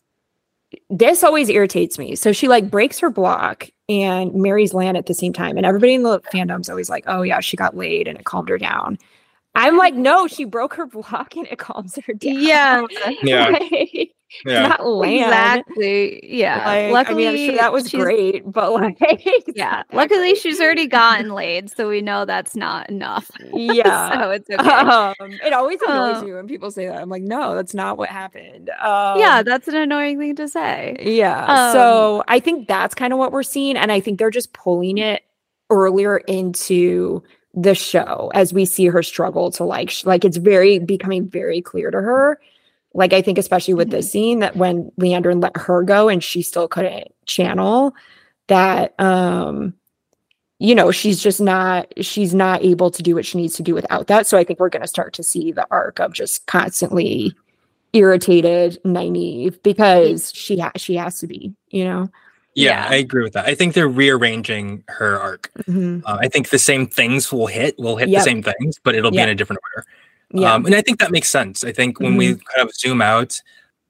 this always irritates me. So she like breaks her block and marries Lan at the same time. And everybody in the fandom's always like, oh yeah, she got laid and it calmed her down. I'm like, no, she broke her block and it calms her down. Yeah, Yeah. Like, Yeah. not Lan. exactly. Yeah. Like, luckily, I mean, I'm sure that was she's- great, but like, it's Yeah. not that Luckily, great. she's already gotten laid, so we know that's not enough. Yeah. so it's okay. Um, it always annoys Um, me when people say that. I'm like, no, that's not what happened. Um, yeah, that's an annoying thing to say. Yeah. Um, so I think that's kind of what we're seeing. And I think they're just pulling it earlier into the show as we see her struggle to like, sh- like it's very becoming very clear to her. Like, I think especially with this scene that when Leandrin let her go and she still couldn't channel that, um, you know, she's just not, she's not able to do what she needs to do without that. So I think we're going to start to see the arc of just constantly irritated Nynaeve because she ha- she has to be, you know. Yeah, Yeah. I agree with that. I think they're rearranging her arc. Mhm. Uh, I think the same things will hit, will hit Yep. the same things, but it'll be Yep. in a different order. Yeah. Um, and I think that makes sense. I think when we kind of zoom out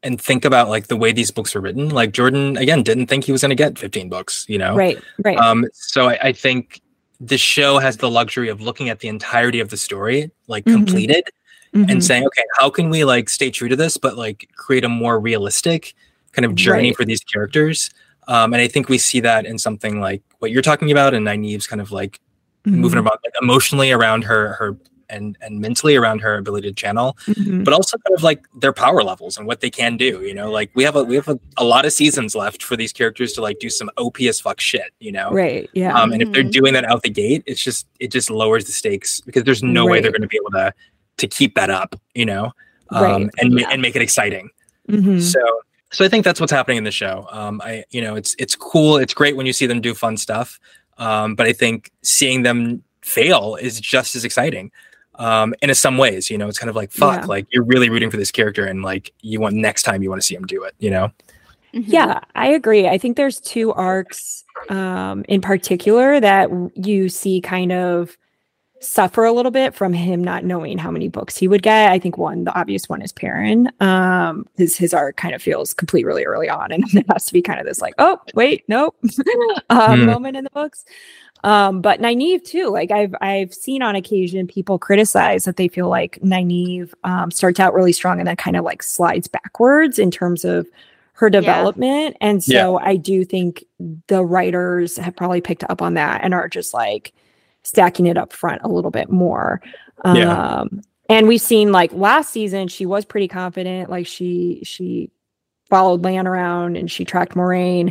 and think about like the way these books are written, like Jordan again didn't think he was going to get fifteen books, you know? Right, right. Um, so I, I think the show has the luxury of looking at the entirety of the story, like Mhm. completed, Mhm. and saying, okay, how can we like stay true to this, but like create a more realistic kind of journey Right. for these characters? Um, and I think we see that in something like what you're talking about, and Nynaeve's kind of like Mhm. moving about like, emotionally around her, her and and mentally around her ability to channel, Mhm. but also kind of like their power levels and what they can do. You know, like we have a we have a, a lot of seasons left for these characters to like do some O P as fuck shit. You know, Right. Yeah. um, and if they're Mhm. doing that out the gate, it's just it just lowers the stakes because there's no way Right. they're going to be able to to keep that up. You know, um, Right. and ma- Yeah. and make it exciting. Mhm. So so I think that's what's happening in the show. Um, I you know it's it's cool. It's great when you see them do fun stuff. Um, but I think seeing them fail is just as exciting. Um, and in some ways, you know, it's kind of like fuck, Yeah. like you're really rooting for this character, and like you want next time you want to see him do it. You know? Mhm. Yeah, I agree. I think there's two arcs um, in particular that w- you see kind of suffer a little bit from him not knowing how many books he would get. I think one, the obvious one is Perrin. Um, his his arc kind of feels complete really early on, and it has to be kind of this like, oh wait, nope, uh, Hmm. moment in the books. Um, but Nynaeve too. Like I've I've seen on occasion people criticize that they feel like Nynaeve um, starts out really strong and then kind of like slides backwards in terms of her development. And so I do think the writers have probably picked up on that and are just like stacking it up front a little bit more. Um, Yeah. and we've seen like last season, she was pretty confident. Like she she followed Lan around and she tracked Moraine.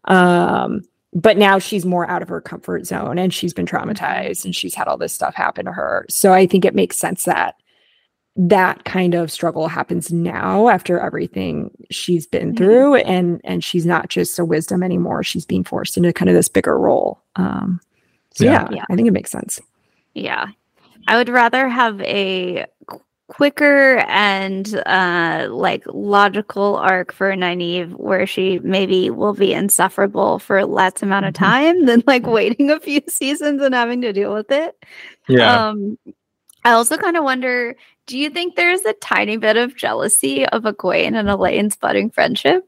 Um, but now she's more out of her comfort zone and she's been traumatized and she's had all this stuff happen to her. So I think it makes sense that that kind of struggle happens now after everything she's been Mhm. through, and and she's not just a wisdom anymore. She's being forced into kind of this bigger role. Um, so Yeah. yeah, Yeah. I think it makes sense. Yeah. I would rather have a qu- quicker and uh like logical arc for Nynaeve where she maybe will be insufferable for less amount of Mhm. time than like waiting a few seasons and having to deal with it. Yeah. Um I also kind of wonder, do you think there's a tiny bit of jealousy of Egwene and Elaine's budding friendship?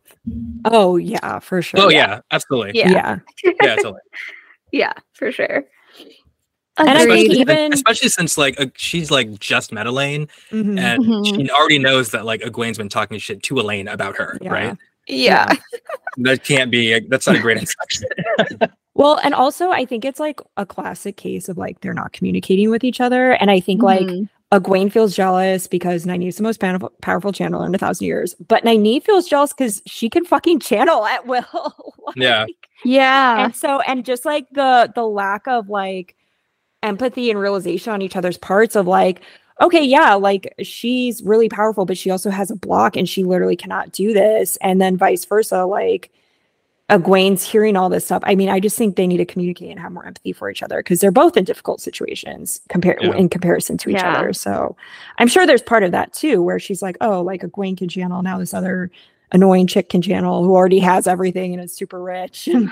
Oh yeah, for sure. oh yeah, absolutely. Yeah. yeah. Yeah, totally. Yeah, for sure. And I think Agreed. Especially, even- especially since like uh, she's like just met Elaine, Mhm. and Mhm. she already knows that like Egwene's been talking shit to Elaine about her, Yeah. right? yeah. That can't be. That's not a great introduction. Well, and also I think it's like a classic case of like they're not communicating with each other, and I think like Mhm. Egwene feels jealous because Nynaeve's the most powerful, powerful channeler in a thousand years, but Nynaeve feels jealous because she can fucking channel at will. Like, Yeah. Yeah. and so and just like the the lack of like empathy and realization on each other's parts of like, okay, yeah, like she's really powerful, but she also has a block and she literally cannot do this, and then vice versa, like Egwene's hearing all this stuff. I mean, I just think they need to communicate and have more empathy for each other because they're both in difficult situations compare Yeah. in comparison to each Yeah. other. So I'm sure there's part of that too, where she's like, oh, like Egwene can channel, now this other annoying chick can channel who already has everything and is super rich. and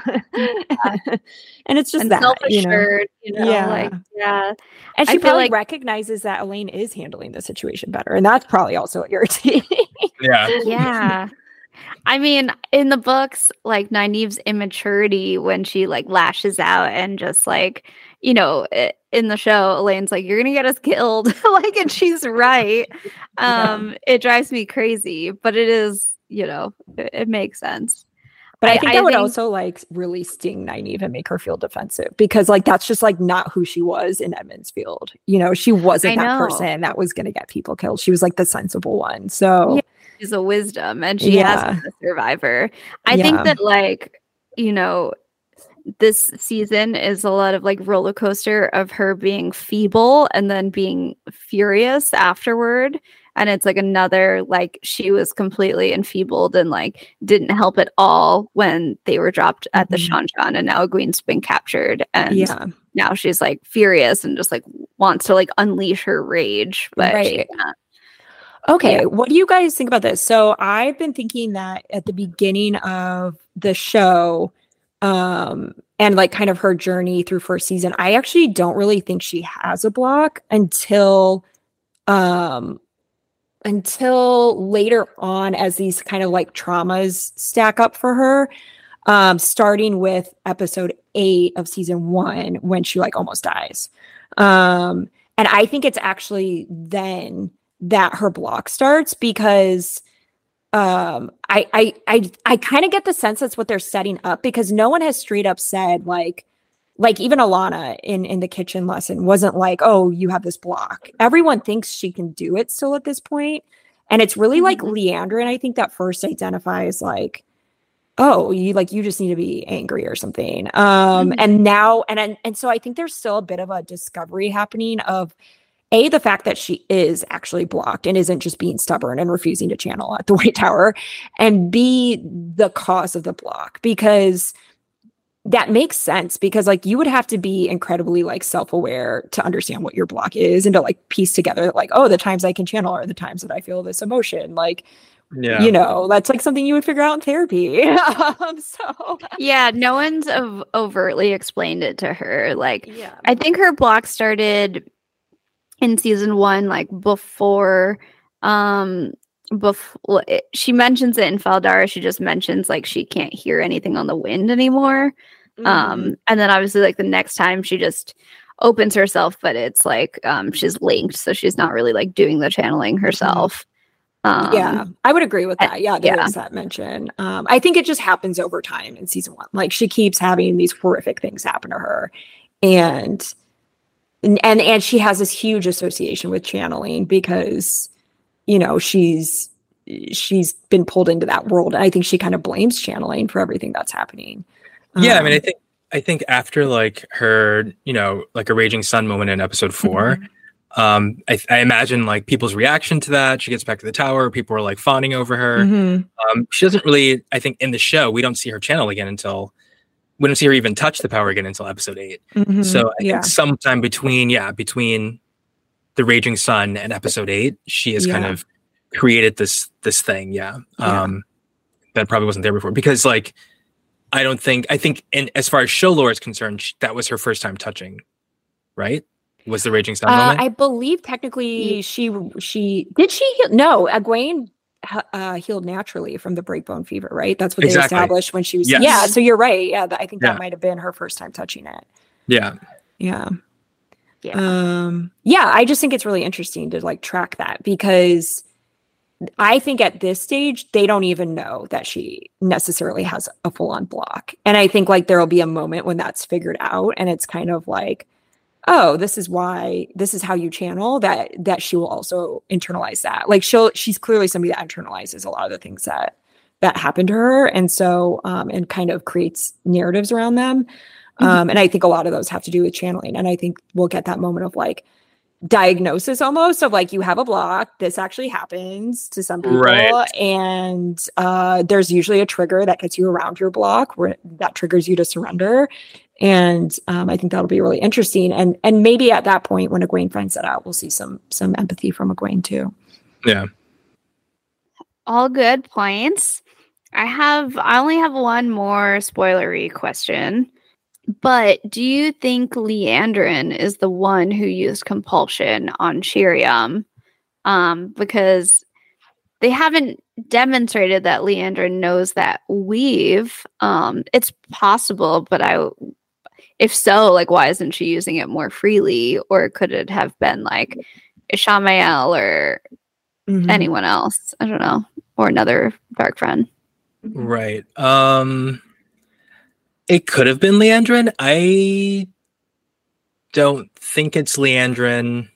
it's just and that, you know. self-assured, you know, Yeah. like yeah. And I she feel probably like- recognizes that Elaine is handling the situation better. And that's probably also irritating. Yeah. Yeah. I mean, in the books, like Nynaeve's immaturity when she like lashes out and just like, you know, i- in the show, Elaine's like, "You're gonna get us killed," like, and she's right. Um, it drives me crazy, but it is, you know, it, it makes sense. But I, I- think I that would think- also like really sting Nynaeve and make her feel defensive because like that's just like not who she was in Edmund's Field. You know, she wasn't I that know. person that was going to get people killed. She was like the sensible one. So Yeah. She's a wisdom and she Yeah. has been a survivor. I Yeah. think that like, you know, this season is a lot of like roller coaster of her being feeble and then being furious afterward. And it's like another like she was completely enfeebled and like didn't help at all when they were dropped at the Mhm. Shan-Shan, and now Egwene's been captured and yeah, now she's like furious and just like wants to like unleash her rage, but she Right. can't. okay. Yeah. What do you guys think about this? So I've been thinking that at the beginning of the show, um, and like kind of her journey through first season, I actually don't really think she has a block until, um. until later on, as these kind of like traumas stack up for her, um, starting with episode eight of season one, when she like almost dies. Um, and I think it's actually then that her block starts, because um, I I I I kind of get the sense that's what they're setting up, because no one has straight up said like like even Alana in in the kitchen lesson wasn't like, oh, you have this block. Everyone thinks she can do it still at this point, and it's really like Leandra, and I think that first identifies like, oh, you like you just need to be angry or something. Um, mm-hmm. And now and, and and so I think there's still a bit of a discovery happening of A, the fact that she is actually blocked and isn't just being stubborn and refusing to channel at the White Tower, and B, the cause of the block, because that makes sense, because like you would have to be incredibly like self-aware to understand what your block is and to like piece together like, oh, the times I can channel are the times that I feel this emotion. Like, yeah, you know, that's like something you would figure out in therapy. um, so yeah, no one's ov- overtly explained it to her. Like, yeah. I think her block started in season one, like before, um, before she mentions it in Faldara. She just mentions like she can't hear anything on the wind anymore. Mm-hmm. Um, and then obviously like the next time she just opens herself, but it's like um she's linked, so she's not really like doing the channeling herself. Um, yeah, I would agree with that. Yeah, there yeah. is that mention. Um, I think it just happens over time in season one. Like she keeps having these horrific things happen to her, and and and, and she has this huge association with channeling because, you know, she's she's been pulled into that world. And I think she kind of blames channeling for everything that's happening. Yeah, um, I mean, I think I think after like her, you know, like a Raging Sun moment in episode four. Mm-hmm. Um, I, I imagine like people's reaction to that. She gets back to the tower. People are like fawning over her. Mm-hmm. Um, she doesn't really, I think in the show, we don't see her channel again until, we don't see her even touch the power again until episode eight. Mm-hmm. So I yeah. think sometime between, yeah, between the Raging Sun and episode eight, she has yeah. kind of created this, this thing. Yeah. yeah. Um, that probably wasn't there before, because like, I don't think, I think in, as far as show lore is concerned, she, that was her first time touching, right? Was the Raging Sun uh, moment? I believe technically she she did she heal? No, Egwene uh, healed naturally from the breakbone fever, right? That's what exactly. they established when she was. Yes. Yeah, so you're right. Yeah, th- I think that yeah. might have been her first time touching it. Yeah, yeah, yeah. Um, yeah, I just think it's really interesting to like track that, because I think at this stage they don't even know that she necessarily has a full on block, and I think like there'll be a moment when that's figured out, and it's kind of like, oh, this is why, this is how you channel, that that she will also internalize that. Like she'll, she's clearly somebody that internalizes a lot of the things that that happen to her. And so, um, and kind of creates narratives around them. Mm-hmm. Um, and I think a lot of those have to do with channeling. And I think we'll get that moment of like diagnosis almost of like, you have a block, this actually happens to some people. Right. And uh, there's usually a trigger that gets you around your block where that triggers you to surrender. And um, I think that'll be really interesting. And and maybe at that point, when Egwene finds that out, we'll see some some empathy from Egwene too. Yeah. All good points. I have I only have one more spoilery question. But do you think Liandrin is the one who used compulsion on Sheriam? Um, because they haven't demonstrated that Liandrin knows that weave. Um, it's possible, but I, if so, like, why isn't she using it more freely? Or could it have been like Ishamael or mm-hmm. anyone else? I don't know, or another dark friend. Right. Um. It could have been Liandrin. I don't think it's Liandrin.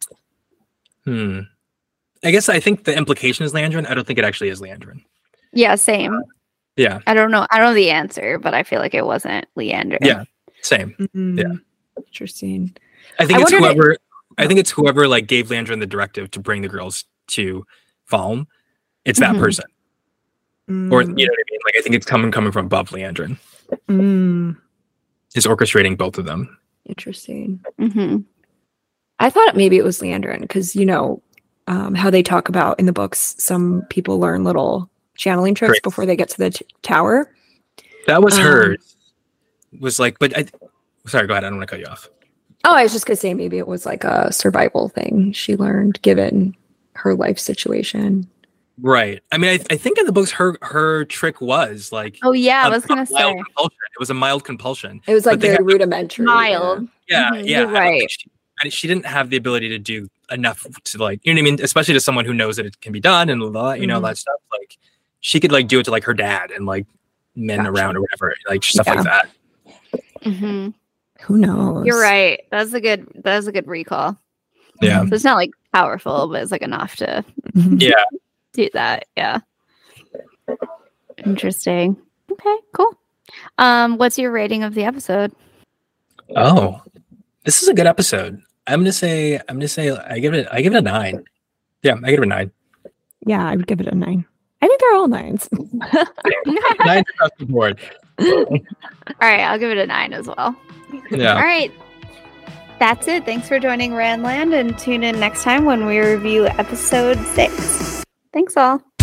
Hmm. I guess I think the implication is Liandrin. I don't think it actually is Liandrin. Yeah, same. Uh, yeah. I don't know. I don't know the answer, but I feel like it wasn't Liandrin. Yeah, same. Mm-hmm. Yeah. Interesting. I think I it's whoever. It... I think it's whoever like gave Liandrin the directive to bring the girls to Falme. It's that mm-hmm. person. Mm. Or you know what I mean? Like I think it's coming coming from above Liandrin. Mm. Is orchestrating both of them. Interesting. Mm-hmm. I thought maybe it was Liandrin because, you know, um, how they talk about in the books, some people learn little channeling tricks Great. before they get to the t- tower. That was um, hers. Was like, but I. Sorry, go ahead. I don't want to cut you off. Oh, I was just going to say maybe it was like a survival thing she learned given her life situation. Right. I mean, I, I think in the books, her her trick was like. Oh yeah, I a- was a gonna mild say compulsion. It was a mild compulsion. It was like But they very had- rudimentary. mild. Yeah, Mhm, yeah. you're I don't think right. She, I- she didn't have the ability to do enough to like, you know what I mean? Especially to someone who knows that it can be done and all that, you know, Mhm. that stuff. Like, she could like do it to like her dad and like men Gotcha. around or whatever, like stuff Yeah. like that. hmm Who knows? You're right. That's a good. That's a good recall. Yeah. So it's not like powerful, but it's like enough to Mhm. Yeah. do that. Yeah. Interesting. Okay. Cool. Um, what's your rating of the episode? Oh, this is a good episode. I'm gonna say, I'm gonna say, I give it, I give it a nine. Yeah, I give it a nine. Yeah, I would give it a nine. I think they're all nines. Nine across the board. All right, I'll give it a nine as well. Yeah. All right. That's it. Thanks for joining Randland, and tune in next time when we review episode six. Thanks all.